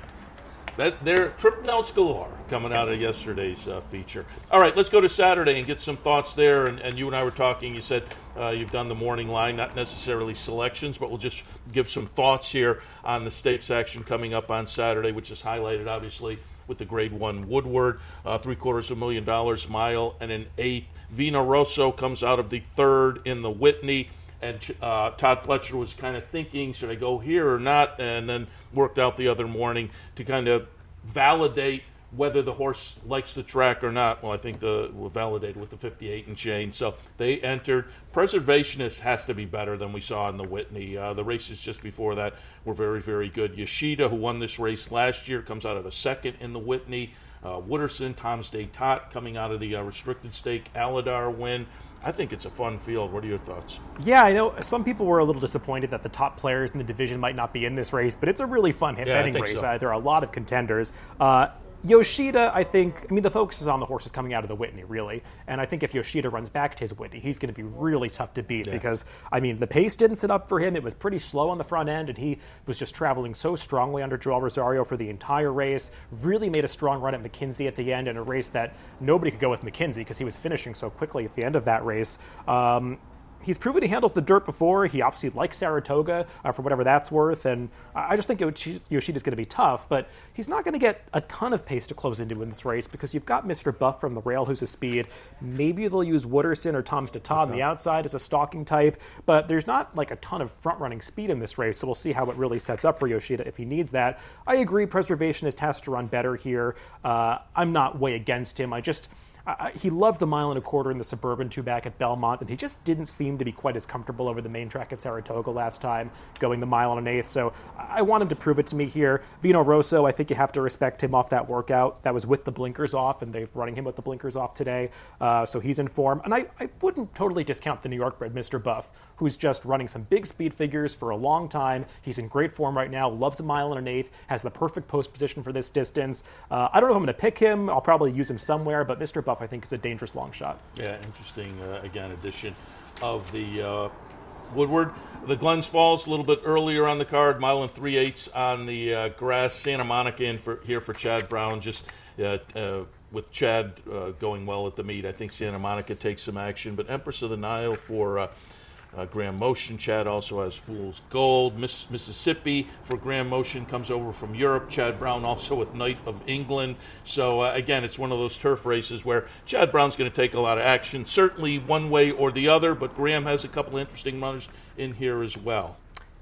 that they're trip notes galore coming out of Yes. yesterday's uh, feature. All right, let's go to Saturday and get some thoughts there. And, and you and I were talking. You said uh, you've done the morning line, not necessarily selections, but we'll just give some thoughts here on the stakes action coming up on Saturday, which is highlighted obviously with the Grade One Woodward, uh, three quarters of a million dollars mile and an eighth. Vino Rosso comes out of the third in the Whitney. And uh, Todd Pletcher was kind of thinking, should I go here or not? And then worked out the other morning to kind of validate whether the horse likes the track or not. Well, I think the were validated with the fifty-eight and change. So they entered. Preservationist has to be better than we saw in the Whitney. Uh, the races just before that were very, very good. Yoshida, who won this race last year, comes out of a second in the Whitney. Uh, Wooderson, Tom's Day Tot coming out of the uh, restricted stake. Aladar win. I think it's a fun field. What are your thoughts? Yeah, I know some people were a little disappointed that the top players in the division might not be in this race, but it's a really fun hit Yeah, I betting think race. so. Uh, there are a lot of contenders. Uh, Yoshida, I think, I mean, the focus is on the horses coming out of the Whitney, really. And I think if Yoshida runs back to his Whitney, he's going to be really tough to beat Yeah. because, I mean, the pace didn't sit up for him. It was pretty slow on the front end, and he was just traveling so strongly under Joel Rosario for the entire race. Really made a strong run at McKinsey at the end in a race that nobody could go with McKinsey because he was finishing so quickly at the end of that race. Um, He's proven he handles the dirt before. He obviously likes Saratoga uh, for whatever that's worth. And I just think Yoshida's going to be tough, but he's not going to get a ton of pace to close into in this race because you've got Mister Buff from the rail who's a speed. Maybe they'll use Wooderson or Tom's Tata on the outside as a stalking type, but there's not like a ton of front-running speed in this race, so we'll see how it really sets up for Yoshida if he needs that. I agree Preservationist has to run better here. Uh, I'm not way against him. I just... I, he loved the mile and a quarter in the Suburban two back at Belmont, and he just didn't seem to be quite as comfortable over the main track at Saratoga last time, going the mile and an eighth. So I want him to prove it to me here. Vino Rosso, I think you have to respect him off that workout. That was with the blinkers off, and they're running him with the blinkers off today. Uh, so he's in form. And I, I wouldn't totally discount the New York bred Mister Buff, who's just running some big speed figures for a long time. He's in great form right now, loves a mile and an eighth, has the perfect post position for this distance. Uh, I don't know if I'm going to pick him. I'll probably use him somewhere, but Mister Buff, I think, is a dangerous long shot. Yeah, interesting, uh, again, edition of the uh, Woodward. The Glens Falls, a little bit earlier on the card, mile and three-eighths on the uh, grass. Santa Monica in for here for Chad Brown, just uh, uh, with Chad uh, going well at the meet. I think Santa Monica takes some action, but Empress of the Nile for uh, uh, Graham Motion. Chad also has Fool's Gold. Miss, Mississippi for Graham Motion comes over from Europe. Chad Brown also with Knight of England. So, uh, again, it's one of those turf races where Chad Brown's going to take a lot of action, certainly one way or the other, but Graham has a couple of interesting runners in here as well.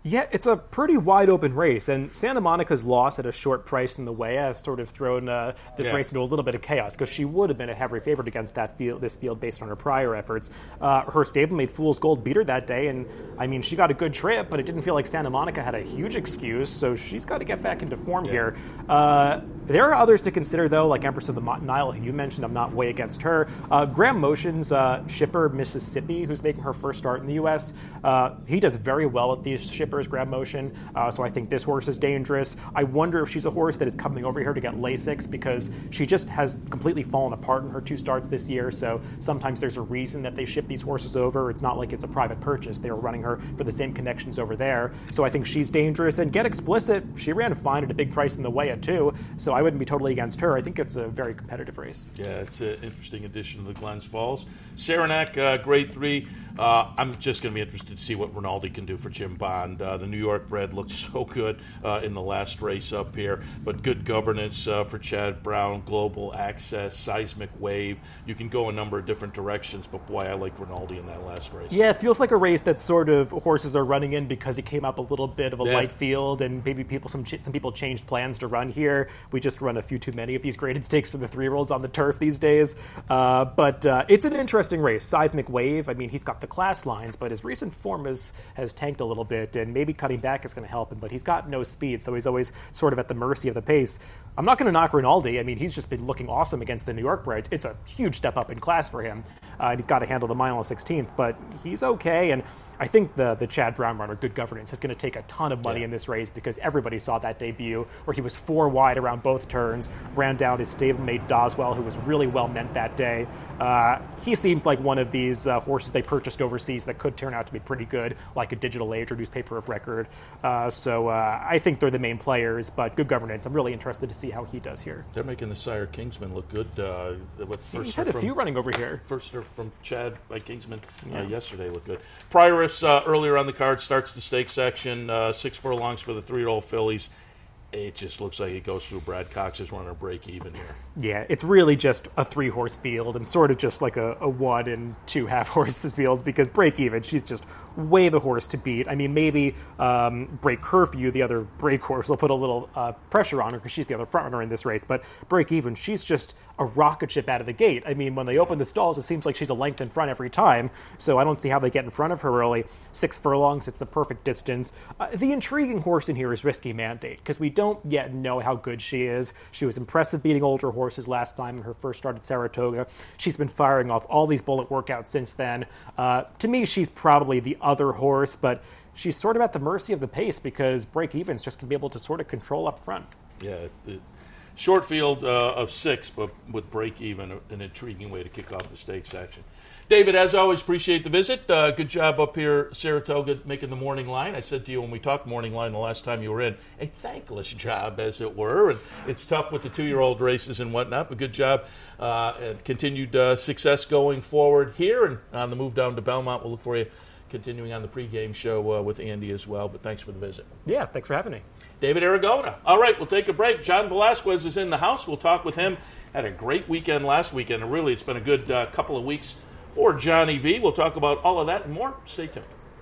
Yeah, it's a pretty wide open race, and Santa Monica's loss at a short price in the way has sort of thrown uh, this yeah. race into a little bit of chaos, because she would have been a heavy favorite against that field, this field based on her prior efforts. Uh, her stablemate Fool's Gold beat her that day, and I mean, she got a good trip, but it didn't feel like Santa Monica had a huge excuse, so she's got to get back into form yeah. here. Uh, there are others to consider, though, like Empress of the Nile, who you mentioned. I'm not way against her. Uh, Graham Motion's uh, shipper, Mississippi, who's making her first start in the U S, uh, he does very well at these shippers, Graham Motion. Uh, so I think this horse is dangerous. I wonder if she's a horse that is coming over here to get Lasix, because she just has completely fallen apart in her two starts this year. So sometimes there's a reason that they ship these horses over. It's not like it's a private purchase. They were running her for the same connections over there. So I think she's dangerous. And Get Explicit, she ran fine at a big price in the way at two. So I wouldn't be totally against her. I think it's a very competitive race. Yeah, it's an interesting addition to the Glens Falls. Saranac, uh, grade three. Uh, I'm just going to be interested to see what Rinaldi can do for Jim Bond. Uh, the New York bred looked so good uh, in the last race up here, but good governance uh, for Chad Brown, global access, seismic wave. You can go a number of different directions, but boy, I like Rinaldi in that last race. Yeah, it feels like a race that sort of horses are running in because it came up a little bit of a yeah. light field, and maybe people some some people changed plans to run here. We just run a few too many of these graded stakes for the three-year-olds on the turf these days. Uh, but uh, it's an interesting race. Seismic Wave, I mean, he's got the class lines, but his recent form is, has tanked a little bit, and maybe cutting back is going to help him, but he's got no speed, so he's always sort of at the mercy of the pace. I'm not going to knock Rinaldi. I mean, he's just been looking awesome against the New York breds. It's a huge step up in class for him, uh, and he's got to handle the mile on sixteenth, but he's okay, and I think the the Chad Brown runner, Good Governance, is going to take a ton of money yeah. in this race, because everybody saw that debut where he was four wide around both turns, ran down his stablemate Doswell, who was really well meant that day. Uh, he seems like one of these uh, horses they purchased overseas that could turn out to be pretty good, like a Digital Age or Newspaper of Record. Uh, so uh, I think they're the main players, but Good Governance, I'm really interested to see how he does here. They're making the Sire Kingsman look good. Uh, with first He's had a from, few running over here. First from Chad by Kingsman yeah. uh, yesterday looked good. Prioress uh, earlier on the card starts the stake section, uh, six furlongs for the three-year-old fillies. It just looks like it goes through Brad Cox's runner break even here. Yeah, it's really just a three-horse field and sort of just like a, a one and two half-horses fields, because break even, she's just way the horse to beat. I mean, maybe um, Break Curfew, the other break horse, will put a little uh, pressure on her because she's the other front runner in this race, but break even, she's just a rocket ship out of the gate. I mean, when they open the stalls, it seems like she's a length in front every time, so I don't see how they get in front of her early. Six furlongs, it's the perfect distance. Uh, the intriguing horse in here is Risky Mandate, because we don't yet know how good she is. She was impressive beating older horses last time in her first start at Saratoga. She's been firing off all these bullet workouts since then. Uh, to me, she's probably the other horse, but she's sort of at the mercy of the pace, because Break Even's just going to be able to sort of control up front. Yeah, it, short field uh, of six, but with Break Even, an intriguing way to kick off the stakes action. David, as always, appreciate the visit. Uh, good job up here, Saratoga, making the morning line. I said to you when we talked morning line the last time you were in, a thankless job, as it were. And it's tough with the two-year-old races and whatnot, but good job uh, and continued uh, success going forward here. And on the move down to Belmont, we'll look for you continuing on the pregame show uh, with Andy as well. But thanks for the visit. Yeah, thanks for having me. David Aragona. All right, we'll take a break. John Velasquez is in the house. We'll talk with him. Had a great weekend last weekend. And really, it's been a good uh, couple of weeks for Johnny V. We'll talk about all of that and more. Stay tuned.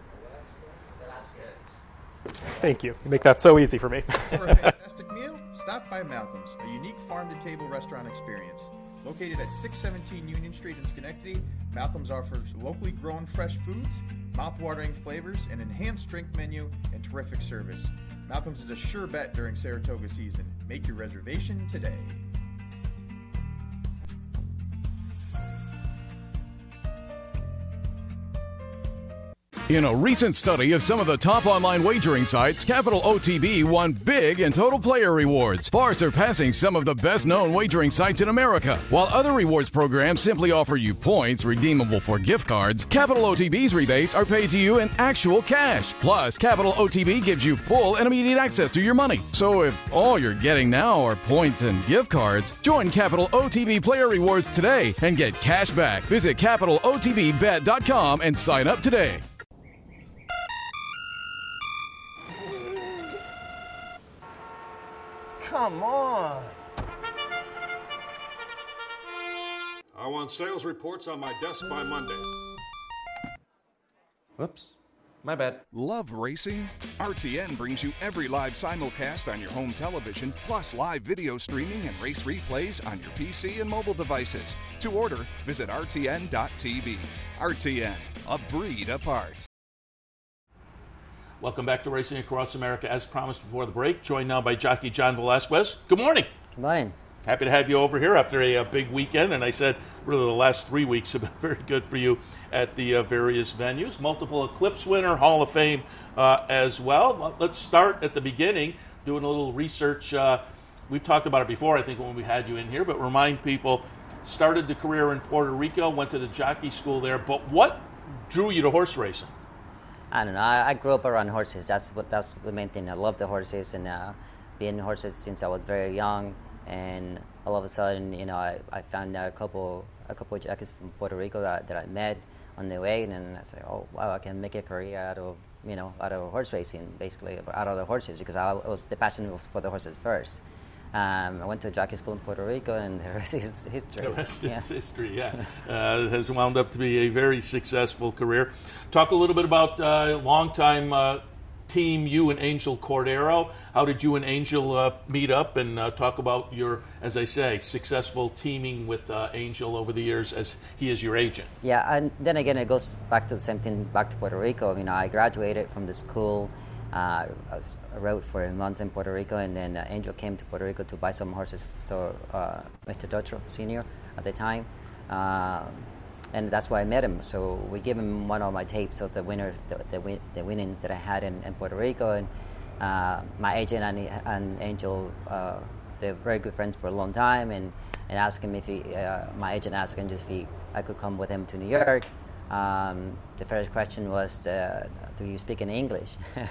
Thank you. You make that so easy for me. For a fantastic meal, stop by Malcolm's, a unique farm-to-table restaurant experience. Located at six seventeen Union Street in Schenectady, Malcolm's offers locally grown fresh foods, mouth-watering flavors, an enhanced drink menu, and terrific service. Malcolm's is a sure bet during Saratoga season. Make your reservation today. In a recent study of some of the top online wagering sites, Capital O T B won big in total player rewards, far surpassing some of the best-known wagering sites in America. While other rewards programs simply offer you points redeemable for gift cards, Capital O T B's rebates are paid to you in actual cash. Plus, Capital O T B gives you full and immediate access to your money. So if all you're getting now are points and gift cards, join Capital O T B Player Rewards today and get cash back. Visit capital o t b bet dot com and sign up today. Come on. I want sales reports on my desk by Monday. Whoops. My bad. Love racing? R T N brings you every live simulcast on your home television, plus live video streaming and race replays on your P C and mobile devices. To order, visit R T N dot T V. R T N, a breed apart. Welcome back to Racing Across America. As promised before the break, joined now by jockey John Velazquez. Good morning. Good morning. Happy to have you over here after a, a big weekend, and I said really the last three weeks have been very good for you at the uh, various venues. Multiple Eclipse winner, Hall of Fame uh, as well. Let's start at the beginning, doing a little research. Uh, we've talked about it before, I think, when we had you in here, but remind people, started the career in Puerto Rico, went to the jockey school there, but what drew you to horse racing? I don't know. I, I grew up around horses. That's what that's the main thing. I love the horses and uh, being horses since I was very young. And all of a sudden, you know, I, I found out a couple a couple of jockeys from Puerto Rico that, that I met on the way, and I said, oh wow, I can make a career out of you know out of horse racing, basically out of the horses, because I was the passion was for the horses first. Um, I went to a jockey school in Puerto Rico, and the rest is history. The rest yeah. is history, yeah. uh, it has wound up to be a very successful career. Talk a little bit about uh, long-time uh, team, you and Angel Cordero. How did you and Angel uh, meet up, and uh, talk about your, as I say, successful teaming with uh, Angel over the years as he is your agent? Yeah, and then again, it goes back to the same thing, back to Puerto Rico. You know, I graduated from the school. Uh, I rode for a month in Puerto Rico, and then uh, Angel came to Puerto Rico to buy some horses. So uh, Mister Dotro Senior at the time, uh, and that's why I met him. So we gave him one of my tapes of the winner, the the, win, the winnings that I had in, in Puerto Rico, and uh, my agent and, and Angel, uh, they're very good friends for a long time, and, and asked him if he, uh, my agent asked him just if he, I could come with him to New York. Um, the first question was, uh, do you speak in English?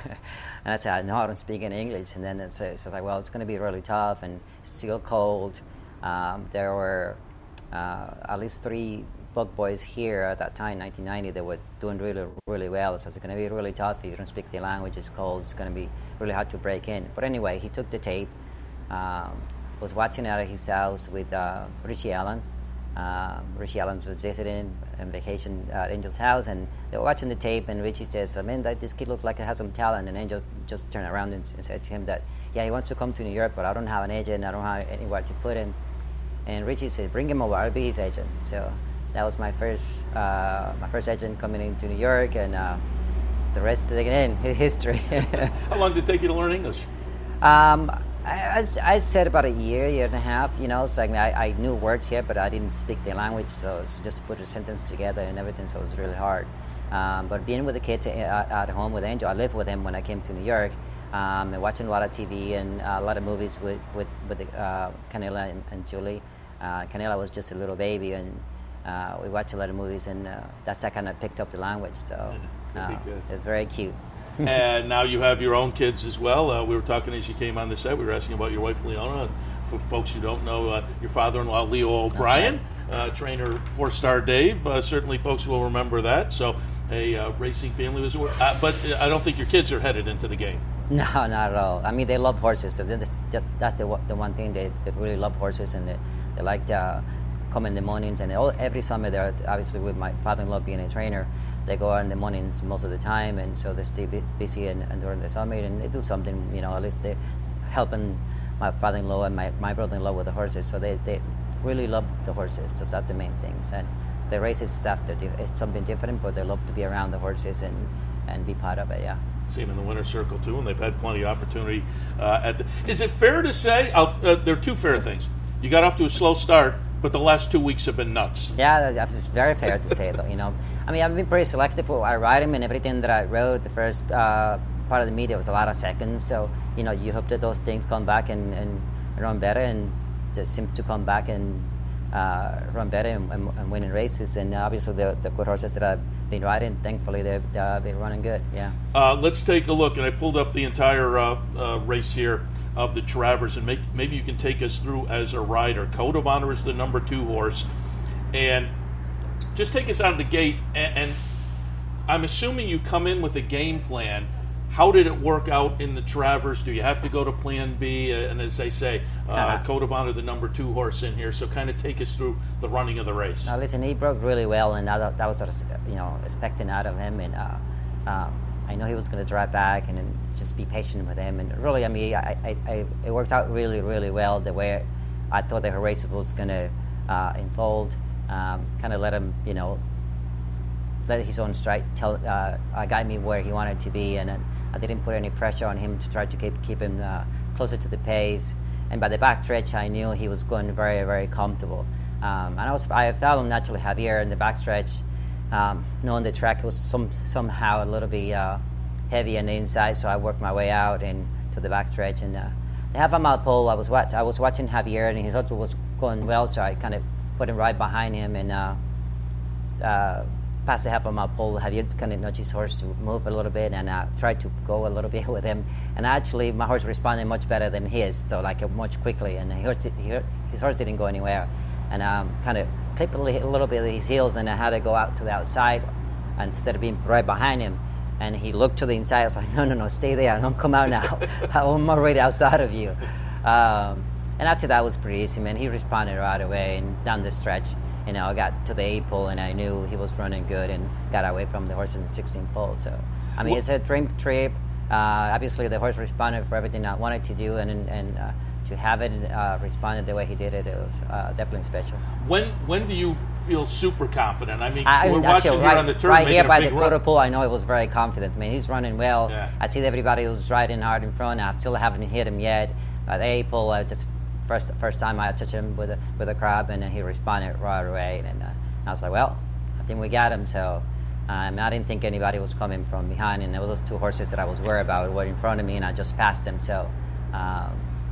And I said, no, I don't speak in English. And then it's, it's like, well, it's going to be really tough and still cold. Um, there were uh, at least three bug boys here at that time, nineteen ninety, that were doing really, really well. So it's going to be really tough if you don't speak the language. It's cold. It's going to be really hard to break in. But anyway, he took the tape, um, was watching it at his house with uh, Richie Allen. Um, Richie Allen was visiting on vacation at Angel's house, and they were watching the tape, and Richie says, I mean, that this kid looked like he has some talent, and Angel just turned around and, and said to him that, yeah, he wants to come to New York, but I don't have an agent, I don't have anywhere to put him. And Richie said, bring him over, I'll be his agent. So that was my first uh, my first agent coming into New York, and uh, the rest again, history. How long did it take you to learn English? Um, I, I, I said about a year, year and a half, you know, so I, mean, I, I knew words here, but I didn't speak the language, so it's just to put a sentence together and everything, so it was really hard. Um, but being with the kids at, at home with Angel, I lived with him when I came to New York, um, and watching a lot of T V and uh, a lot of movies with, with, with the, uh, Canela and, and Julie. Uh, Canela was just a little baby, and uh, we watched a lot of movies, and uh, that's how I kind of picked up the language, so uh, it's very cute. And now you have your own kids as well. Uh, we were talking as you came on the set. We were asking about your wife, Leona. For folks who don't know, uh, your father-in-law, Leo O'Brien, uh, trainer four-star Dave. Uh, certainly folks will remember that. So a uh, racing family was. Uh, but I don't think your kids are headed into the game. No, not at all. I mean, they love horses. So that's, just, that's the, the one thing. They, they really love horses, and they, they like to come in the mornings. And all, every summer, they're obviously with my father-in-law being a trainer. They go out in the mornings most of the time, and so they stay busy and, and during the summer, and they do something, you know, at least they're helping my father-in-law and my, my brother-in-law with the horses, so they, they really love the horses, so that's the main thing. And the races is after, it's something different, but they love to be around the horses and, and be part of it, yeah. Same in the winner's circle, too, and they've had plenty of opportunity. Uh, at the, is it fair to say, uh, there are two fair things. You got off to a slow start, but the last two weeks have been nuts. Yeah, that's very fair to say, though. You know, I mean, I've been pretty selective. I ride him, and everything that I rode, the first uh, part of the media was a lot of seconds. So, you know, you hope that those things come back and, and run better, and they seem to come back and uh, run better and, and, and winning races. And obviously, the, the good horses that I've been riding, thankfully, they've uh, been running good. Yeah. Uh, let's take a look, and I pulled up the entire uh, uh, race here of the Travers, and make, maybe you can take us through as a rider. Code of Honor is the number two horse, and just take us out of the gate, and, and I'm assuming you come in with a game plan. How did it work out in the Travers? Do you have to go to plan B? Uh, and as they say, uh, uh-huh. Code of Honor, the number two horse in here, so kind of take us through the running of the race. Now listen, he broke really well, and that, that was sort of, you know, expecting out of him, and uh, um, I know he was going to drive back and then just be patient with him. And really, I mean, I, I, I, it worked out really, really well the way I thought the race was going to uh, unfold. Um, kind of let him, you know, let his own stride tell, uh, uh, guide me where he wanted to be, and uh, I didn't put any pressure on him to try to keep keep him uh, closer to the pace. And by the back stretch, I knew he was going very, very comfortable. Um, and I was I felt naturally Javier in the back stretch, um, knowing the track was some somehow a little bit uh, heavy on the inside, so I worked my way out and to the back stretch. And uh, the half a mile pole, I was watch I was watching Javier, and his also was going well, so I kind of put him right behind him and uh, uh, past the half a mile pole. Javier kind of nudged his horse to move a little bit, and I uh, tried to go a little bit with him. And actually, my horse responded much better than his, so like uh, much quickly. And his, his horse didn't go anywhere. And um, kind of clipped a little bit of his heels, and I had to go out to the outside instead of being right behind him. And he looked to the inside. I was like, no, no, no, stay there. Don't come out now. I'm already outside of you. Um, And after that, it was pretty easy, man. He responded right away, and down the stretch, you know, I got to the eight pole, and I knew he was running good, and got away from the horse in the sixteen pole. So, I mean, it's a dream trip. Uh, obviously, the horse responded for everything I wanted to do, and and uh, to have it uh, responded the way he did it, it was uh, definitely special. When when do you feel super confident? I mean, I, we're actually, watching right, here on the turn, right here by the run. quarter pole. I know he was very confident. I mean, he's running well. Yeah. I see everybody was riding hard in front. I still haven't hit him yet. At the eight pole, I just first first time I touched him with a with a crab, and then he responded right away. And uh, I was like, well, I think we got him. So um, I didn't think anybody was coming from behind, and there were those two horses that I was worried about were in front of me, and I just passed them. So um,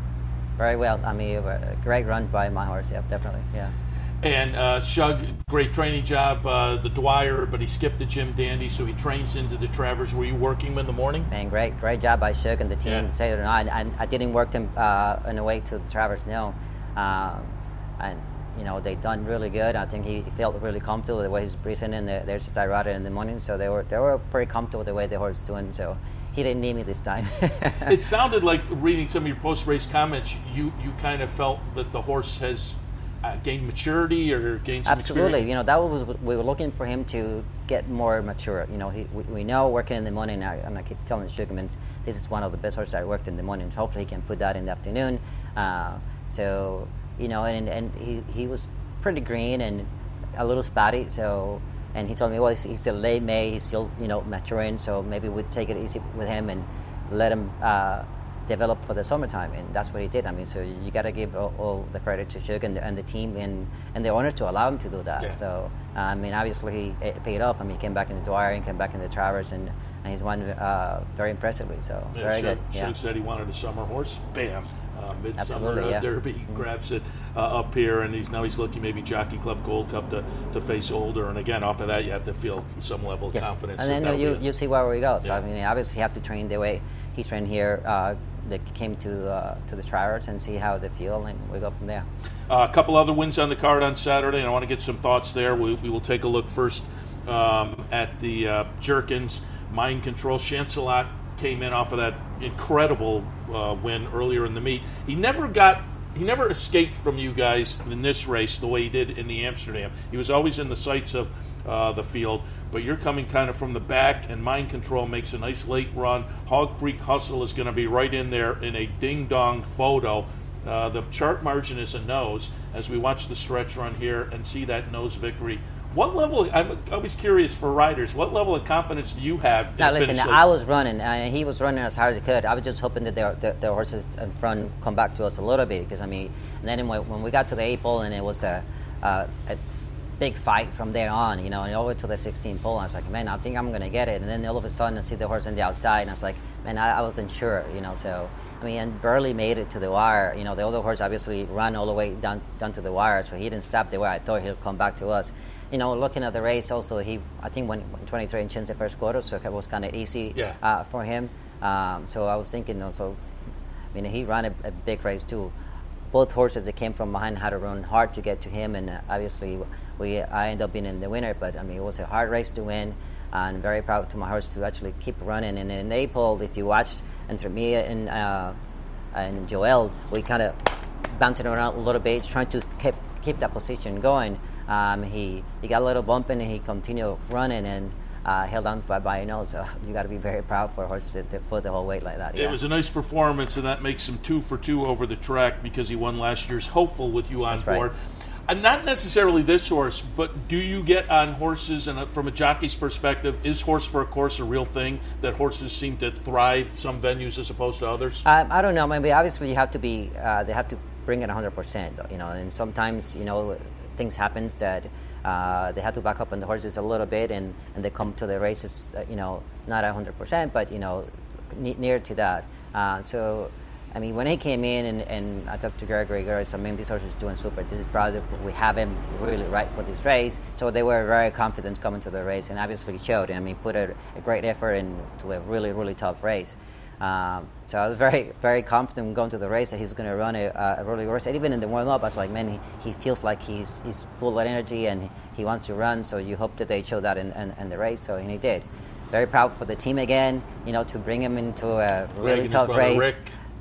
very well. I mean, a great run by my horse. Yeah, definitely. Yeah. And uh, Shug, great training job, uh, the Dwyer, but he skipped the Jim Dandy, so he trains into the Travers. Were you working him in the morning? Man, great, great job by Shug and the team. Yeah. To say it or not, I, I didn't work them uh, on the way to the Travers, no. Um, and, you know, they done really good. I think he felt really comfortable the way he's breathing in the, the exercise I rode in the morning, so they were they were pretty comfortable the way the horse was doing, so he didn't need me this time. It sounded like, reading some of your post-race comments, you, you kind of felt that the horse has Uh, gain maturity or gain some Absolutely. experience? You know, that was we were looking for him to get more mature. You know, he, we, we know working in the morning, and I keep telling Sugarman, this is one of the best horses I worked in the morning. Hopefully he can put that in the afternoon. Uh, so, you know, and, and he, he was pretty green and a little spotty. So, and he told me, well, he's, he's still late May, he's still, you know, maturing, so maybe we'd take it easy with him and let him uh, develop for the summertime, and that's what he did. I mean, so you got to give all, all the credit to Shug and, and the team and, and the owners to allow him to do that. Yeah. So, I mean, obviously it paid off. I mean, he came back in the Dwyer and came back in the Travers, and, and he's won uh, very impressively. So, Yeah, very Shug, good. Shug Yeah. said he wanted a summer horse. Bam. Uh, Midsummer Absolutely, uh, yeah. Derby. He Mm-hmm. grabs it uh, up here, and he's now he's looking maybe Jockey Club Gold Cup to, to face Older. And again, off of that, you have to feel some level of Yeah. confidence. And that then that'll you, be a- you see where we go. So, Yeah. I mean, obviously you have to train the way he's trained here. Uh, that came to uh, to the Travers and see how they feel, and we go from there. Uh, a couple other wins on the card on Saturday, and I want to get some thoughts there. We, we will take a look first um, at the uh, Jerkins Mind Control. Chancelot came in off of that incredible uh, win earlier in the meet. He never got, he never escaped from you guys in this race the way he did in the Amsterdam. He was always in the sights of uh, the field, but you're coming kind of from the back, and Mind Control makes a nice late run. Hog Creek Hustle is going to be right in there in a ding-dong photo. Uh, the chart margin is a nose as we watch the stretch run here and see that nose victory. What level, I'm always curious for riders, what level of confidence do you have? Now, in listen, finish I late? was running, and he was running as hard as he could. I was just hoping that the, the, the horses in front come back to us a little bit, because, I mean, and then when, when we got to the eight pole, and it was a, uh, a big fight from there on, you know, and over to the sixteen pole, I was like, man, I think I'm going to get it. And then all of a sudden, I see the horse on the outside, and I was like, man, I, I wasn't sure, you know, so, I mean, and barely made it to the wire. You know, the other horse obviously ran all the way down, down to the wire, so he didn't stop the way I thought he'd come back to us. You know, looking at the race also, he, I think, went twenty-three inches in the first quarter, so it was kind of easy Yeah. uh, for him. Um, so I was thinking also, I mean, he ran a, a big race too. Both horses that came from behind had to run hard to get to him, and uh, obviously we I ended up being in the winner. But I mean, it was a hard race to win, and very proud to my horse to actually keep running. And in Naples, if you watched, entre me and uh, and Joel, we kind of bouncing around a little bit, trying to keep keep that position going. Um, he he got a little bumping, and he continued running, and uh, held on by, by a nose. So you got to be very proud for a horse to, to put the whole weight like that. It Yeah. was a nice performance, and that makes him two for two over the track because he won last year's Hopeful with you on That's right. board. And not necessarily this horse, but do you get on horses, and from a jockey's perspective, is horse for a course a real thing, that horses seem to thrive some venues as opposed to others? Um, I don't know. Maybe obviously you have to be. Uh, they have to bring it one hundred percent. You know, and sometimes you know things happens that uh, they have to back up on the horses a little bit, and, and they come to the races. Uh, you know, not one hundred percent, but you know, ne- near to that. Uh, so. I mean, when he came in and, and I talked to Gregory Garris, I mean, this horse is doing super. This is probably, we have him really right for this race. So they were very confident coming to the race, and obviously showed. I mean, put a, a great effort into a really, really tough race. Um, so I was very, very confident going to the race that he's going to run a, a really good race. And even in the warm-up, I was like, man, he, he feels like he's he's full of energy and he, he wants to run. So you hope that they show that in, in, in the race. So and he did. Very proud for the team again, you know, to bring him into a really tough race. Rick.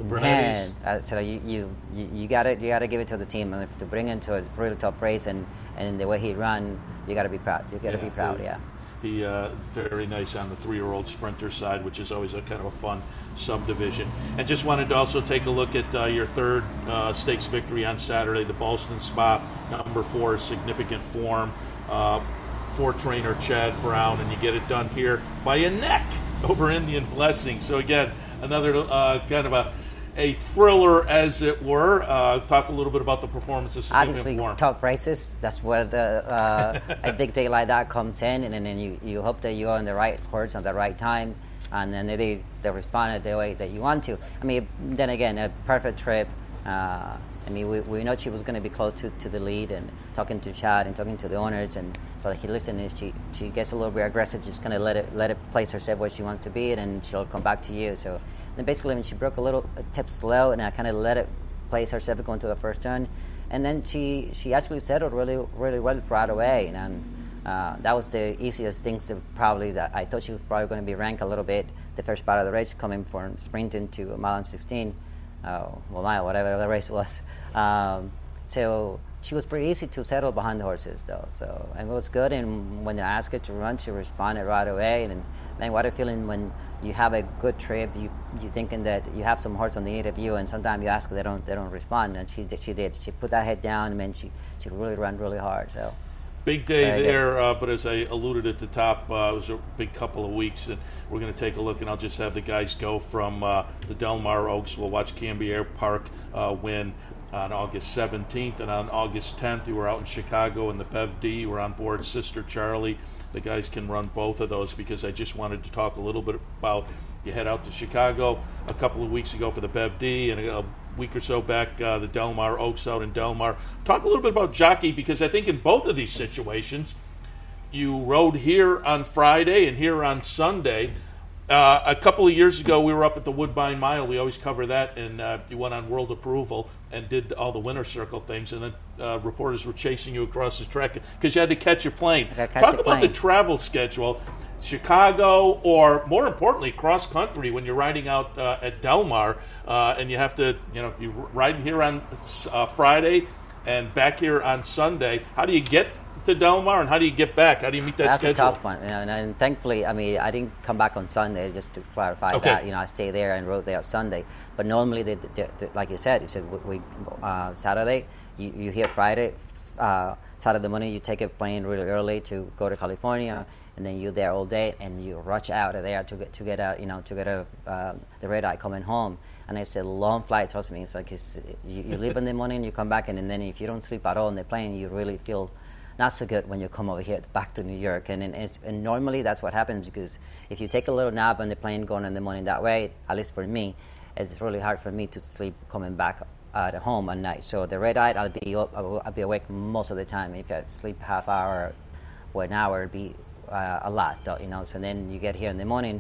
Man, uh, so you you you, you got to you got to give it to the team, and to bring into a really tough race, and, and the way he ran, you got to be proud. You got to Yeah, be proud, he, yeah. He uh, very nice on the three-year-old sprinter side, which is always a kind of a fun subdivision. And just wanted to also take a look at uh, your third uh, stakes victory on Saturday, the Ballston Spa, number four, significant form uh, for trainer Chad Brown, and you get it done here by a neck over Indian Blessing. So again, another uh, kind of a a thriller, as it were. Uh, talk a little bit about the performance of significant Obviously, form. tough races. That's where the uh, a big day like that comes in, and then you, you hope that you're on the right horse at the right time, and then they they responded the way that you want to. I mean, then again, a perfect trip. Uh, I mean, we, we know she was going to be close to, to the lead, and talking to Chad and talking to the owners, and so he listened. If she she gets a little bit aggressive, just kind of let it let it place herself where she wants to be, and then she'll come back to you. So. Then basically when she broke a little a tip slow, and I kind of let it place herself going to the first turn, and then she she actually settled really really well right away, and uh, that was the easiest things to probably that I thought she was probably going to be ranked a little bit the first part of the race, coming from sprinting to a mile and sixteen, uh, well mile whatever the race was. Um, so she was pretty easy to settle behind the horses though. So and it was good. And when I asked her to run, she responded right away. And man, what a feeling when you have a good trip, you you thinking that you have some horse on the end of you, and sometimes you ask her, they don't they don't respond, and she she did. She put that head down, and then she she really ran really hard. So big day Very there, uh, but as I alluded at the top, uh, it was a big couple of weeks, and we're going to take a look, and I'll just have the guys go from uh, the Del Mar Oaks. We'll watch Cambier Park uh, win on August seventeenth, and on August tenth, we were out in Chicago in the Bev D. We're on board Sister Charlie. The guys can run both of those because I just wanted to talk a little bit about, you head out to Chicago a couple of weeks ago for the Bev D, and a week or so back, uh, the Del Mar Oaks out in Del Mar. Talk a little bit about jockey, because I think in both of these situations, you rode here on Friday and here on Sunday. Uh, a couple of years ago, we were up at the Woodbine Mile. We always cover that, and uh, you went on World Approval and did all the winner's circle things, and then uh, reporters were chasing you across the track because you had to catch your plane. Catch Talk the about the plane. travel schedule, Chicago, or more importantly, cross country when you're riding out uh, at Del Mar, uh, and you have to, you know, you ride here on uh, Friday and back here on Sunday. How do you get to Del Mar, and how do you get back? How do you meet that that's schedule? a tough one, you know, and, and thankfully, I mean, I didn't come back on Sunday, just to clarify Okay. that. You know, I stayed there and rode there on Sunday. But normally, they, they, they, like you said, it's a, we uh, Saturday. You, you here Friday, uh, Saturday morning. You take a plane really early to go to California, and then you're there all day, and you rush out of there to get to get a you know to get a uh, the red eye coming home. And it's a long flight. Trust me, it's like it's, you, you leave in the morning, you come back, and, and then if you don't sleep at all on the plane, you really feel not so good when you come over here back to New York. And, and, it's, and normally that's what happens, because if you take a little nap on the plane going in the morning that way, at least for me, it's really hard for me to sleep coming back at home at night. So the red eye, I'll be up, I'll be awake most of the time. If I sleep half hour or an hour, it'll be uh, a lot, though, you know. So then you get here in the morning.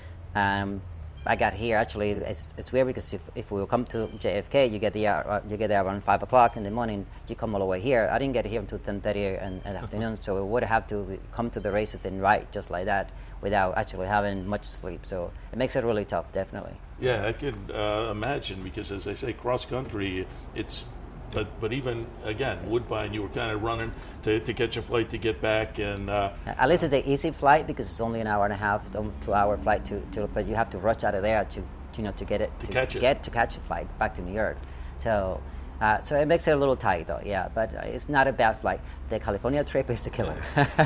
Um, I got here actually. It's, it's weird because if, if we come to J F K, you get there uh, you get there around five o'clock in the morning. You come all the way here. I didn't get here until ten thirty in, in the afternoon, so we would have to come to the races and ride just like that without actually having much sleep. So it makes it really tough, definitely. Yeah, I could uh, imagine, because as I say, cross country, it's but but even again, yes. Woodbine, you were kind of running to, to catch a flight to get back, and uh, at least it's an easy flight because it's only an hour and a half, two hour flight to, to but you have to rush out of there to, to you know to get it to, to catch it. get to catch a flight back to New York. So. Uh, so it makes it a little tight, though, yeah, but it's not a bad flight. The California trip is the killer.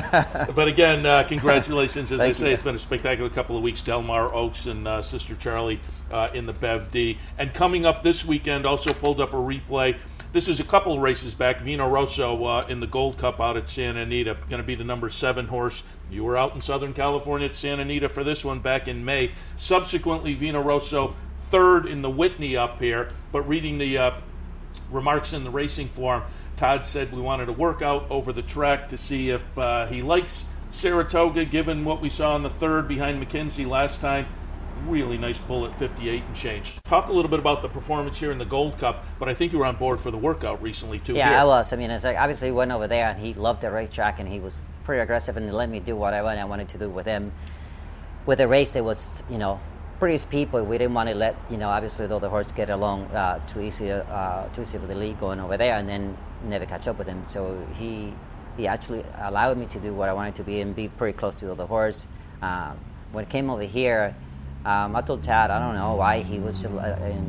But again, uh, congratulations. As I say, you. It's been a spectacular couple of weeks. Del Mar Oaks and uh, Sister Charlie uh, in the Bev D. And coming up this weekend, also pulled up a replay. This is a couple of races back. Vino Rosso uh, in the Gold Cup out at Santa Anita, going to be the number seven horse. You were out in Southern California at Santa Anita for this one back in May. Subsequently, Vino Rosso third in the Whitney up here, but reading the uh, remarks in the racing forum, Todd said we wanted to work out over the track to see if uh, he likes Saratoga, given what we saw in the third behind McKenzie last time. Really nice bull at fifty-eight and change. Talk a little bit about the performance here in the Gold Cup, but I think you were on board for the workout recently, too. Yeah, here. I was. I mean, it's like, obviously he went over there, and he loved the racetrack, and he was pretty aggressive, and he let me do what I wanted to do with him. With the race, it was, you know, pretty speed, but we didn't want to let, you know, obviously the other horse get along uh, too easy, uh, too easy with the lead going over there, and then never catch up with him. So he he actually allowed me to do what I wanted to be and be pretty close to the other horse. Um, when it came over here, um, I told Chad, I don't know why he was uh,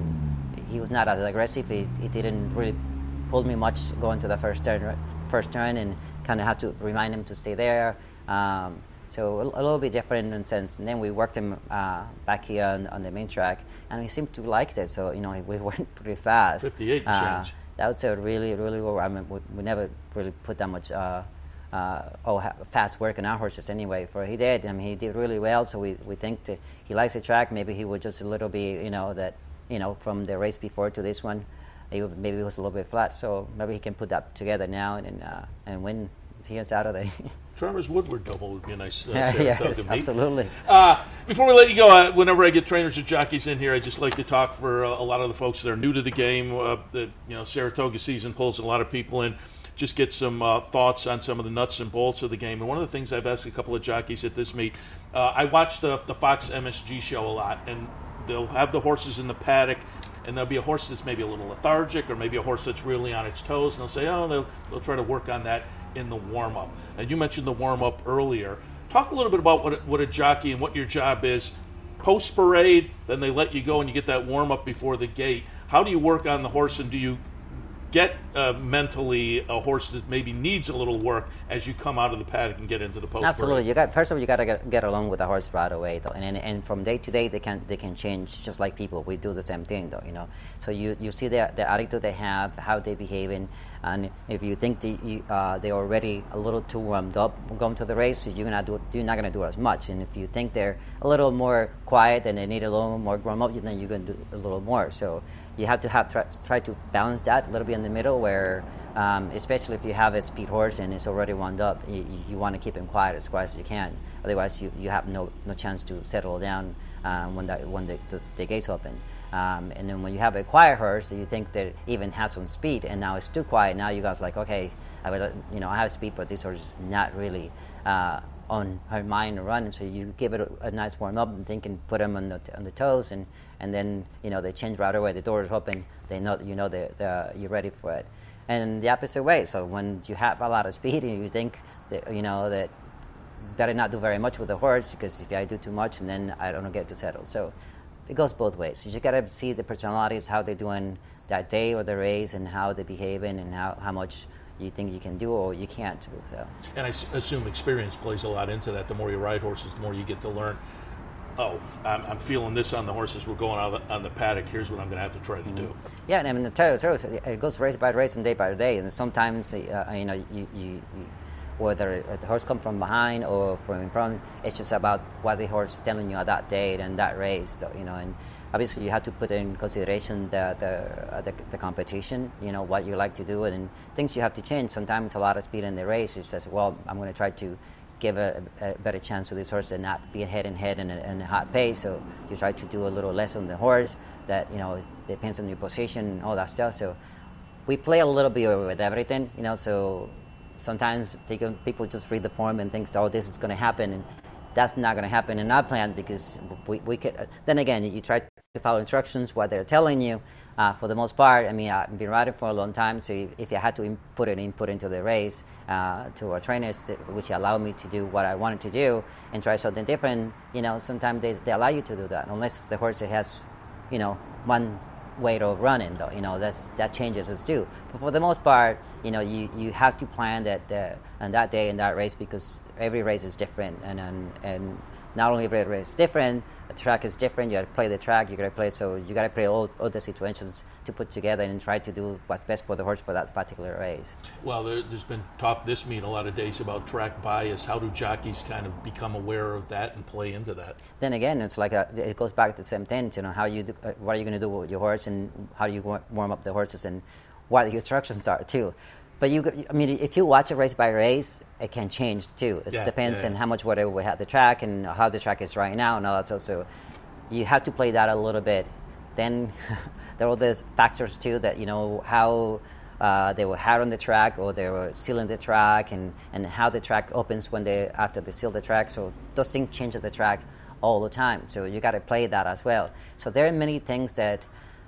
in, he was not as aggressive. He, he didn't really pull me much going to the first turn, first turn, and kind of had to remind him to stay there. Um, So a, a little bit different in a sense. And then we worked him uh, back here on, on the main track, and he seemed to like it. So, you know, we went pretty fast. fifty-eight uh, change. That was a really, really well. I mean, we, we never really put that much uh, uh, oh, ha- fast work in our horses anyway. For he did. I mean, he did really well. So we, we think that he likes the track. Maybe he was just a little bit, you know, that, you know, from the race before to this one, he, maybe it was a little bit flat. So maybe he can put that together now and and, uh, and win here Saturday. Travers Woodward double would be a nice uh, yeah, Saratoga yes, meet. Absolutely. Uh, before we let you go, uh, whenever I get trainers or jockeys in here, I just like to talk for uh, a lot of the folks that are new to the game. Uh, the you know Saratoga season pulls a lot of people in. Just get some uh, thoughts on some of the nuts and bolts of the game. And one of the things I've asked a couple of jockeys at this meet, uh, I watch the the Fox M S G show a lot, and they'll have the horses in the paddock. And there'll be a horse that's maybe a little lethargic, or maybe a horse that's really on its toes, and they'll say, oh, they'll, they'll try to work on that in the warm-up. And you mentioned the warm-up earlier. Talk a little bit about what a, what a jockey and what your job is. Post-parade, then they let you go and you get that warm-up before the gate. How do you work on the horse, and do you get uh, mentally a horse that maybe needs a little work as you come out of the paddock and get into the post-parade? Absolutely. You got first of all, you got to get, get along with the horse right away, though, and, and and from day to day they can they can change just like people. We do the same thing, though, you know. So you, you see the the attitude they have, how they behaving, and if you think they you, uh, they're already a little too warmed up going to the race, you're gonna do you're not gonna do as much. And if you think they're a little more quiet and they need a little more warm up, then you're gonna do a little more. So you have to have try, try to balance that a little bit in the middle, where um, especially if you have a speed horse and it's already wound up, you, you want to keep him quiet as quiet as you can. Otherwise, you, you have no no chance to settle down um, when that when the, the, the gates open. Um, and then when you have a quiet horse, you think that even has some speed, and now it's too quiet. Now you guys like, okay, I will, you know, I have speed, but this horse is not really uh, on her mind to run. So you give it a, a nice warm up and think, and put them on the on the toes, and. And then, you know, they change right away. The door is open. They know, you know, they're, they're, you're ready for it. And the opposite way. So when you have a lot of speed and you think that, you know, that better not do very much with the horse, because if I do too much, and then I don't get to settle. So it goes both ways. You just got to see the personalities, how they're doing that day or the race, and how they're behaving, and how, how much you think you can do or you can't. So. And I s- assume experience plays a lot into that. The more you ride horses, the more you get to learn. Oh, I'm, I'm feeling this on the horses. We're going on the, on the paddock. Here's what I'm going to have to try to mm-hmm. do. Yeah, and I mean, the terrace, it goes race by race and day by day. And sometimes, uh, you know, you, you, you, whether the horse comes from behind or from in front, it's just about what the horse is telling you on that day and that race. So, you know, and obviously you have to put in consideration the the, uh, the the competition. You know, what you like to do, and things you have to change. Sometimes a lot of speed in the race. It's just, well, I'm going to try to give a, a better chance to this horse and not be head and head in a, in a hot pace. So you try to do a little less on the horse. That, you know, it depends on your position and all that stuff. So we play a little bit with everything, you know. So sometimes people just read the form and think, oh, this is going to happen, and that's not going to happen in our plan, because we we could. Then again, you try to follow instructions, what they're telling you. Uh, for the most part, I mean, I've been riding for a long time, so if, if I had to in, put an input into the race uh, to our trainers, that, which allowed me to do what I wanted to do and try something different, you know, sometimes they, they allow you to do that, unless it's the horse that has, you know, one way of running, though, you know, that's, that changes us too. But for the most part, you know, you, you have to plan that uh, on that day in that race, because every race is different, and and, and not only every race is different, the track is different. You got to play the track. You got to play, so you got to play all, all the situations to put together and try to do what's best for the horse for that particular race. Well, there, there's been talk this meet a lot of days about track bias. How do jockeys kind of become aware of that and play into that? Then again, it's like a, it goes back to the same thing. You know, how you do, uh, what are you going to do with your horse, and how do you warm up the horses, and what the instructions are too. But you, I mean, if you watch it race by race, it can change too. It yeah, depends yeah, yeah. on how much whatever we have the track and how the track is right now, and all that. So you have to play that a little bit. Then there are other factors too, that, you know, how uh, they were hard on the track, or they were sealing the track, and, and how the track opens when they after they seal the track. So those things change the track all the time. So you got to play that as well. So there are many things that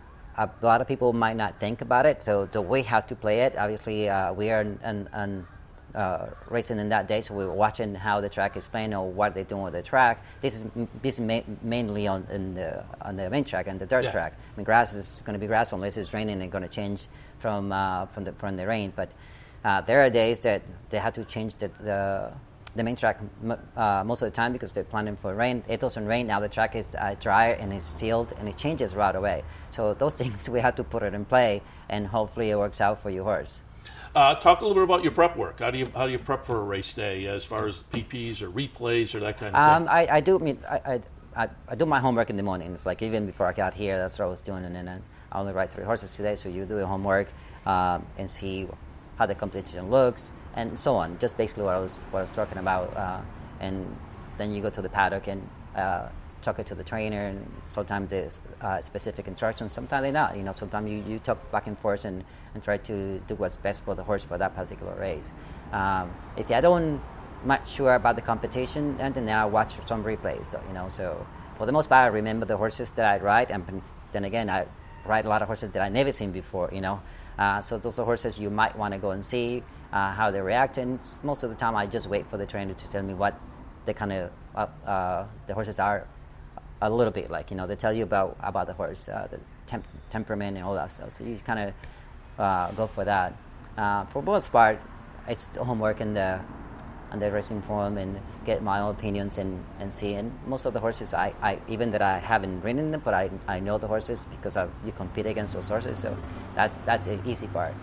a lot of people might not think about it. So the way how to play it, obviously, uh, we are in, in, in, uh, racing in that day, so we were watching how the track is playing or what they're doing with the track. This is this is ma- mainly on in the on the main track and the dirt yeah. track. I mean, grass is going to be grass unless it's raining and going to change from uh, from the from the rain. But uh, there are days that they have to change the. the the main track uh, most of the time, because they're planning for rain. It doesn't rain now. The track is uh, dry and it's sealed, and it changes right away. So those things we have to put it in play, and hopefully it works out for your horse. Uh, talk a little bit about your prep work. How do you how do you prep for a race day, as far as P Ps or replays or that kind of um, thing? I, I do. I mean, I, I I do my homework in the morning. It's like even before I got here, that's what I was doing, and then I only ride three horses today. So you do your homework um, and see how the competition looks, and so on. Just basically what I was what I was talking about. Uh, and then you go to the paddock and uh, talk it to the trainer, and sometimes there's uh, specific instructions, sometimes they're not. You know, sometimes you, you talk back and forth and, and try to do what's best for the horse for that particular race. Um, if I don't much sure about the competition, and then I watch some replays, so, you know. So for the most part, I remember the horses that I ride, and then again, I ride a lot of horses that I've never seen before, you know. Uh, so those are horses you might want to go and see uh, how they react, and most of the time I just wait for the trainer to tell me what the kind of uh, uh, the horses are a little bit like, you know, they tell you about about the horse, uh, the temp- temperament and all that stuff. So you kind of uh, go for that. Uh, for most part, it's homework in the on the racing forum and get my own opinions and, and see. And most of the horses, I, I even that I haven't ridden them, but I, I know the horses because I, you compete against those horses. So that's that's the easy part.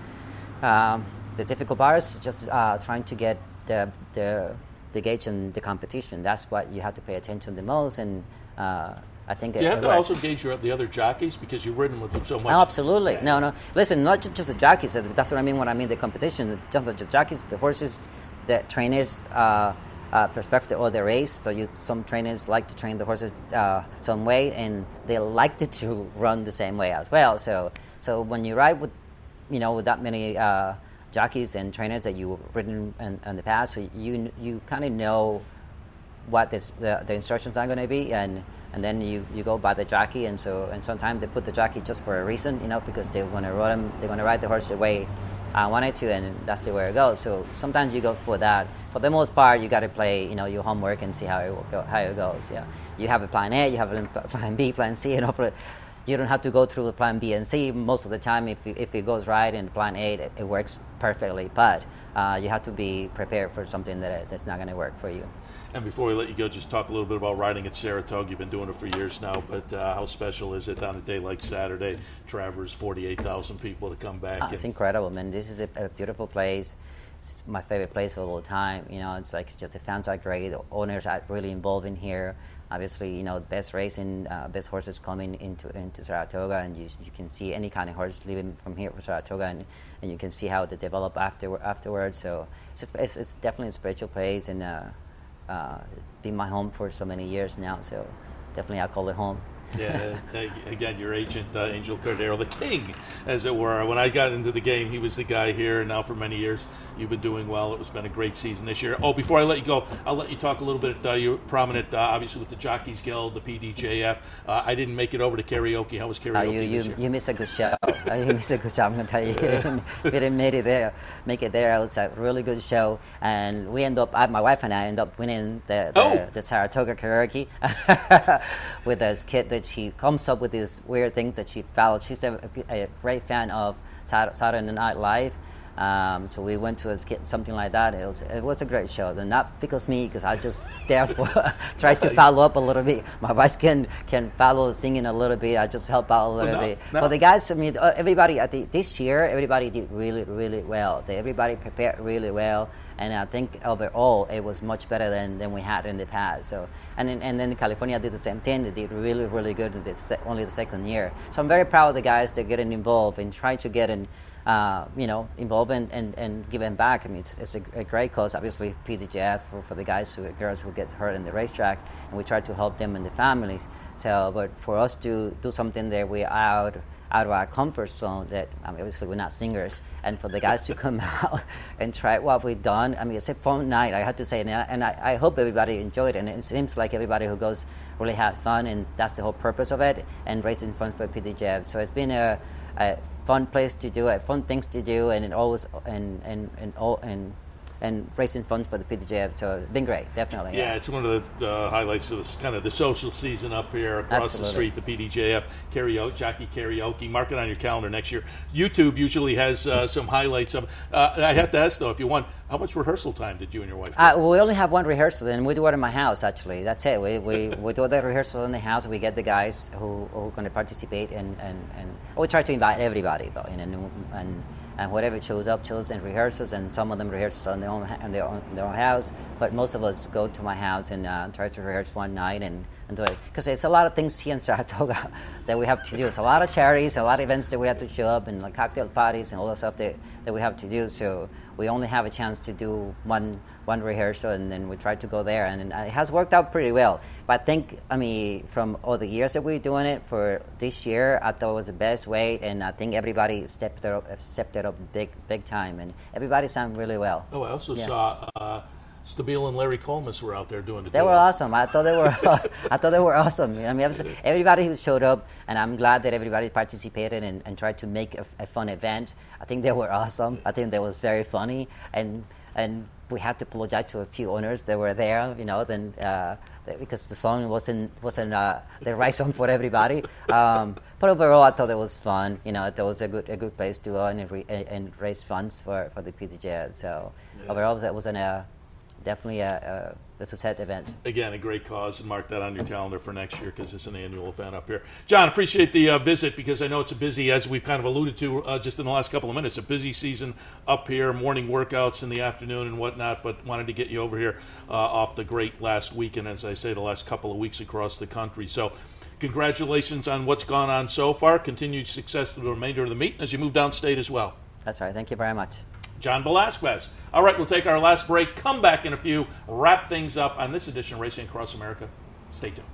Um, the difficult part is just uh, trying to get the the the gauge in the competition. That's what you have to pay attention the most. And uh, I think you it, have it to works. also gauge your, the other jockeys, because you've ridden with them so much. Oh, absolutely. No, no. Listen, not just, just the jockeys. That's what I mean when I mean the competition. Just not just jockeys, the horses, the trainers' uh, uh, perspective of the race. So you, some trainers like to train the horses uh, some way, and they like it to run the same way as well. So, so when you ride with, you know, with that many uh, jockeys and trainers that you've ridden in, in the past, so you you kind of know what this, the, the instructions are going to be, and and then you, you go by the jockey, and so and sometimes they put the jockey just for a reason, you know, because they're going to ride him, they're going to ride the horse the way I want it to, and that's the way it goes. So sometimes you go for that. For the most part, you got to play, you know, your homework and see how it go, how it goes. Yeah, you have a plan A, you have a plan B, plan C, and hopefully you don't have to go through the plan B and C most of the time. If you, if it goes right in plan A, it, it works perfectly. But uh, you have to be prepared for something that that's not going to work for you. And before we let you go, just talk a little bit about riding at Saratoga. You've been doing it for years now, but uh, how special is it on a day like Saturday? Travers, forty-eight thousand people to come back. Oh, it's incredible, man. This is a, a beautiful place. It's my favorite place of all time. You know, it's like it's just the fans are great. The owners are really involved in here. Obviously, you know, best racing, uh, best horses coming into into Saratoga, and you you can see any kind of horse leaving from here for Saratoga, and, and you can see how they develop after afterwards. So it's just, it's, it's definitely a spiritual place, and uh, uh, been my home for so many years now. So definitely, I call it home. Yeah, again, your agent, uh, Angel Cordero, the king, as it were. When I got into the game, he was the guy here. Now for many years, you've been doing well. It's been a great season this year. Oh, before I let you go, I'll let you talk a little bit. Uh, you're prominent, uh, obviously, with the Jockeys Guild, the P D J F. Uh, I didn't make it over to karaoke. How was karaoke uh, you, you, this year? You missed a good show. uh, you missed a good show. I'm going to tell you. If you didn't, if you didn't make it there, make it there. It was a really good show. And we end up, I, my wife and I end up winning the, the, oh. the Saratoga karaoke with this kid that she comes up with these weird things that she follows. She's a, a great fan of Saturday Night Live. Um, so we went to a skit, something like that. It was it was a great show. And not because me, because I just therefore try to follow up a little bit. My wife can can follow singing a little bit. I just help out a little oh, no, bit. No. But the guys, I mean, everybody. I think this year, everybody did really really well. They, everybody prepared really well. And I think overall it was much better than, than we had in the past. So and then, and then California did the same thing. They did really really good in this only the second year. So I'm very proud of the guys that getting involved and trying to get in. Uh, you know, involved and, and, and giving back. I mean, it's, it's a, a great cause. Obviously, P D J F for, for the guys, who girls who get hurt in the racetrack, and we try to help them and the families. So, but for us to do something that we're out out of our comfort zone, that I mean, obviously we're not singers, and for the guys to come out and try what we've done, I mean, it's a fun night. I have to say, and I, and I, I hope everybody enjoyed it. And it seems like everybody who goes really had fun, and that's the whole purpose of it, and raising funds for P D J F. So it's been a, a fun place to do it, fun things to do, and it always and and and all and and raising funds for the P D J F. So it's been great, definitely. Yeah, yeah. it's one of the uh, highlights of this, kind of the social season up here across Absolutely. the street. The P D J F karaoke, jockey karaoke. Mark it on your calendar next year. YouTube usually has uh, some highlights of. Uh, I have to ask though, if you want, how much rehearsal time did you and your wife do? Uh, we only have one rehearsal, and we do it in my house. Actually, that's it. We we, we do the rehearsal in the house. We get the guys who who are going to participate, and, and, and we try to invite everybody though, and and, and and whatever shows up, shows in rehearsals, and some of them rehearse on their own in their own, their own house. But most of us go to my house and uh, try to rehearse one night and, and do it, because there's a lot of things here in Saratoga that we have to do. It's a lot of charities, a lot of events that we have to show up, and like cocktail parties and all the stuff that, that we have to do. So we only have a chance to do one one rehearsal, and then we try to go there, and, and it has worked out pretty well. But I think, I mean, from all the years that we're doing it, for this year, I thought it was the best way, and I think everybody stepped it up, stepped it up big, big time, and everybody sounded really well. Oh, I also yeah. saw uh, Stabile and Larry Colmus were out there doing it. They were awesome. I thought they were. I thought they were awesome. I mean, everybody who showed up, and I'm glad that everybody participated and, and tried to make a, a fun event. I think they were awesome. I think that was very funny, and and we had to apologize to a few owners that were there, you know, then uh, because the song wasn't wasn't uh, the right song for everybody. Um, but overall, I thought it was fun. You know, it was a good a good place to go and, re- and raise funds for, for the P D J F. So yeah. Overall, that was an uh, definitely a, a, a success event. Again, a great cause, and mark that on your calendar for next year, because it's an annual event up here. John, appreciate the uh, visit, because I know it's a busy, as we've kind of alluded to uh, just in the last couple of minutes, a busy season up here, morning workouts in the afternoon and whatnot, but wanted to get you over here uh, off the great last weekend, as I say, the last couple of weeks across the country. So congratulations on what's gone on so far. Continued success through the remainder of the meet as you move downstate as well. That's right. Thank you very much. John Velasquez. All right, we'll take our last break, come back in a few, wrap things up on this edition of Racing Across America. Stay tuned.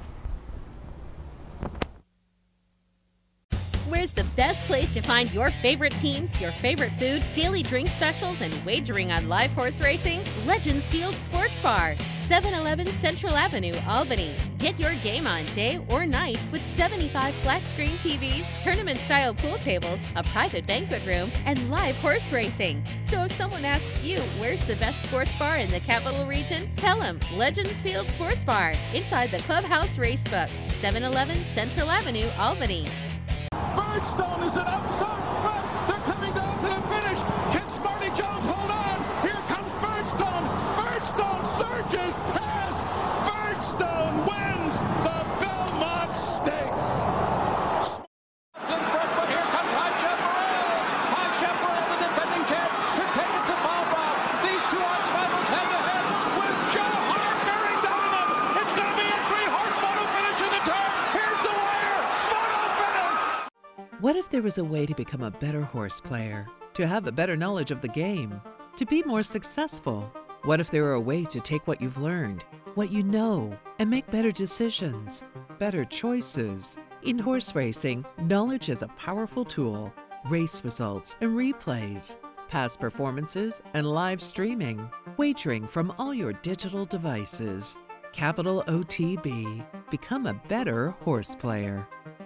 Where's the best place to find your favorite teams, your favorite food, daily drink specials, and wagering on live horse racing? Legends Field Sports Bar, seven eleven Central Avenue, Albany. Get your game on day or night with seventy-five flat-screen T Vs, tournament-style pool tables, a private banquet room, and live horse racing. So if someone asks you, where's the best sports bar in the capital region? Tell them Legends Field Sports Bar, inside the Clubhouse Racebook, seven eleven Central Avenue, Albany. Birdstone is an outside front. They're coming down to the finish. Can Smarty Jones hold on? Here comes Birdstone. Birdstone surges past. Birdstone wins the Belmont Stakes. It's in front, but here comes High Chaparral. High Chaparral, the defending champ, to take it to Falbrough. These two arch rivals head to head with Joe Hart bearing down on them. It's going to be a three-horse photo finish in the turn. Here's the wire. Photo finish. What if there was a way to become a better horse player, to have a better knowledge of the game, to be more successful? What if there were a way to take what you've learned, what you know, and make better decisions? better choices. In horse racing, knowledge is a powerful tool. Race results and replays, past performances and live streaming, wagering from all your digital devices. Capital O T B. Become a better horse player.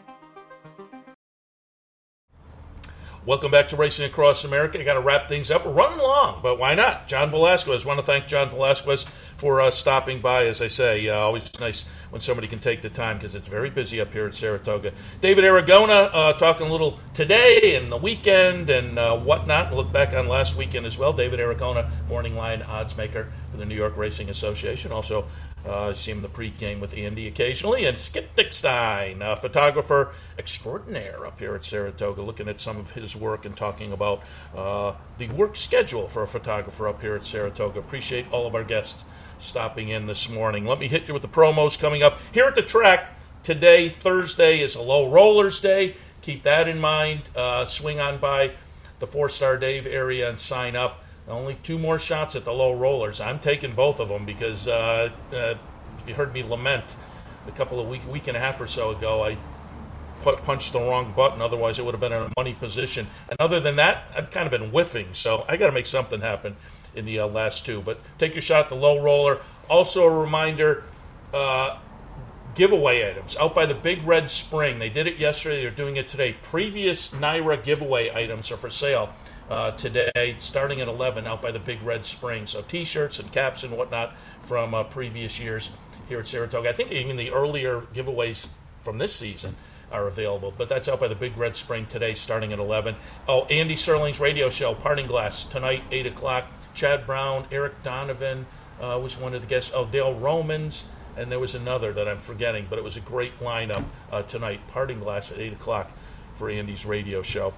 Welcome back to Racing Across America. I got to wrap things up. We're running long, but why not? John Velasquez. I want to thank John Velasquez for uh, stopping by. As I say, uh, always nice when somebody can take the time because it's very busy up here at Saratoga. David Aragona uh, talking a little today and the weekend and uh, whatnot. We'll look back on last weekend as well. David Aragona, morning line odds maker for the New York Racing Association. Also, Uh, see him in the pregame with Andy occasionally. And Skip Dickstein, a photographer extraordinaire up here at Saratoga, looking at some of his work and talking about uh, the work schedule for a photographer up here at Saratoga. Appreciate all of our guests stopping in this morning. Let me hit you with the promos coming up. Here at the track, today, Thursday, is a low rollers day. Keep that in mind. Uh, swing on by the Four-Star Dave area and sign up. Only two more shots at the low rollers. I'm taking both of them because uh, uh, if you heard me lament a couple of week, week and a half or so ago, I put, punched the wrong button. Otherwise, it would have been in a money position. And other than that, I've kind of been whiffing. So I got to make something happen in the uh, last two. But take your shot at the low roller. Also a reminder, uh, giveaway items out by the Big Red Spring. They did it yesterday. They're doing it today. Previous NYRA giveaway items are for sale. Uh, today, starting at eleven, out by the Big Red Spring. So T-shirts and caps and whatnot from uh, previous years here at Saratoga. I think even the earlier giveaways from this season are available, but that's out by the Big Red Spring today, starting at eleven. Oh, Andy Serling's radio show, Parting Glass, tonight, eight o'clock. Chad Brown, Eric Donovan uh, was one of the guests. Oh, Dale Romans, and there was another that I'm forgetting, but it was a great lineup uh, tonight. Parting Glass at eight o'clock for Andy's radio show.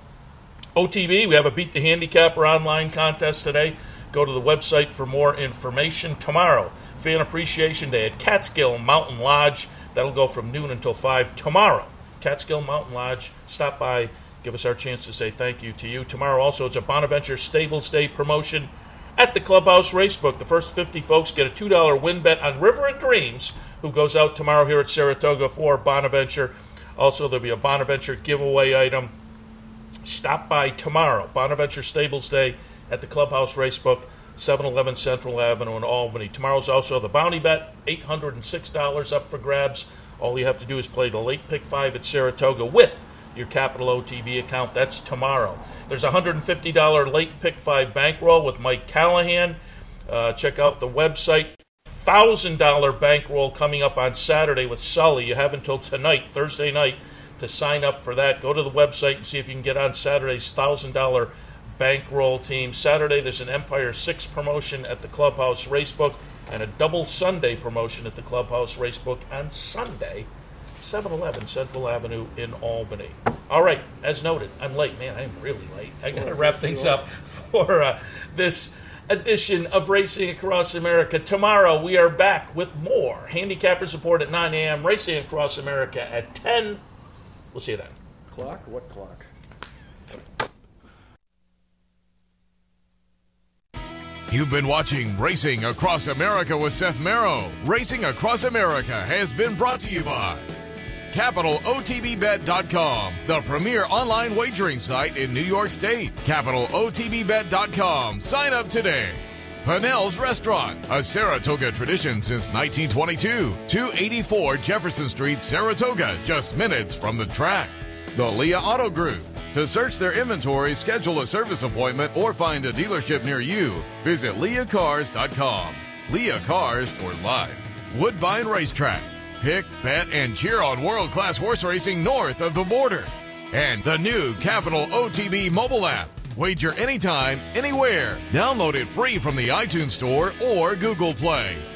O T B, we have a Beat the Handicapper online contest today. Go to the website for more information. Tomorrow, Fan Appreciation Day at Catskill Mountain Lodge. That'll go from noon until five tomorrow. Catskill Mountain Lodge. Stop by, give us our chance to say thank you to you. Tomorrow also, it's a Bonaventure Stables Day promotion at the Clubhouse Racebook. The first fifty folks get a two dollar win bet on River of Dreams, who goes out tomorrow here at Saratoga for Bonaventure. Also, there'll be a Bonaventure giveaway item. Stop by tomorrow, Bonaventure Stables Day at the Clubhouse Racebook, seven eleven Central Avenue in Albany. Tomorrow's also the Bounty Bet, eight hundred six dollars up for grabs. All you have to do is play the late pick five at Saratoga with your Capital O T B account. That's tomorrow. There's a one hundred fifty dollars late pick five bankroll with Mike Callahan. Uh, check out the website. one thousand dollars bankroll coming up on Saturday with Sully. You have until tonight, Thursday night, to sign up for that. Go to the website and see if you can get on Saturday's one thousand dollars bankroll team. Saturday, there's an Empire six promotion at the Clubhouse Racebook and a double Sunday promotion at the Clubhouse Racebook on Sunday, seven eleven Central Avenue in Albany. All right, as noted, I'm late. Man, I'm really late. I got to wrap things up for uh, this edition of Racing Across America. Tomorrow, we are back with more Handicapper Support at nine a.m., Racing Across America at ten. We'll see you then. Clock? What clock? You've been watching Racing Across America with Seth Merrow. Racing Across America has been brought to you by Capital O T B Bet dot com, the premier online wagering site in New York State. Capital O T B Bet dot com. Sign up today. Pannell's Restaurant, a Saratoga tradition since nineteen twenty-two. two eighty-four Jefferson Street, Saratoga, just minutes from the track. The Leah Auto Group. To search their inventory, schedule a service appointment, or find a dealership near you, visit Leah Cars dot com. Leah Cars for life. Woodbine Racetrack. Pick, bet, and cheer on world-class horse racing north of the border. And the new Capital O T B mobile app. Wager anytime, anywhere. Download it free from the iTunes Store or Google Play.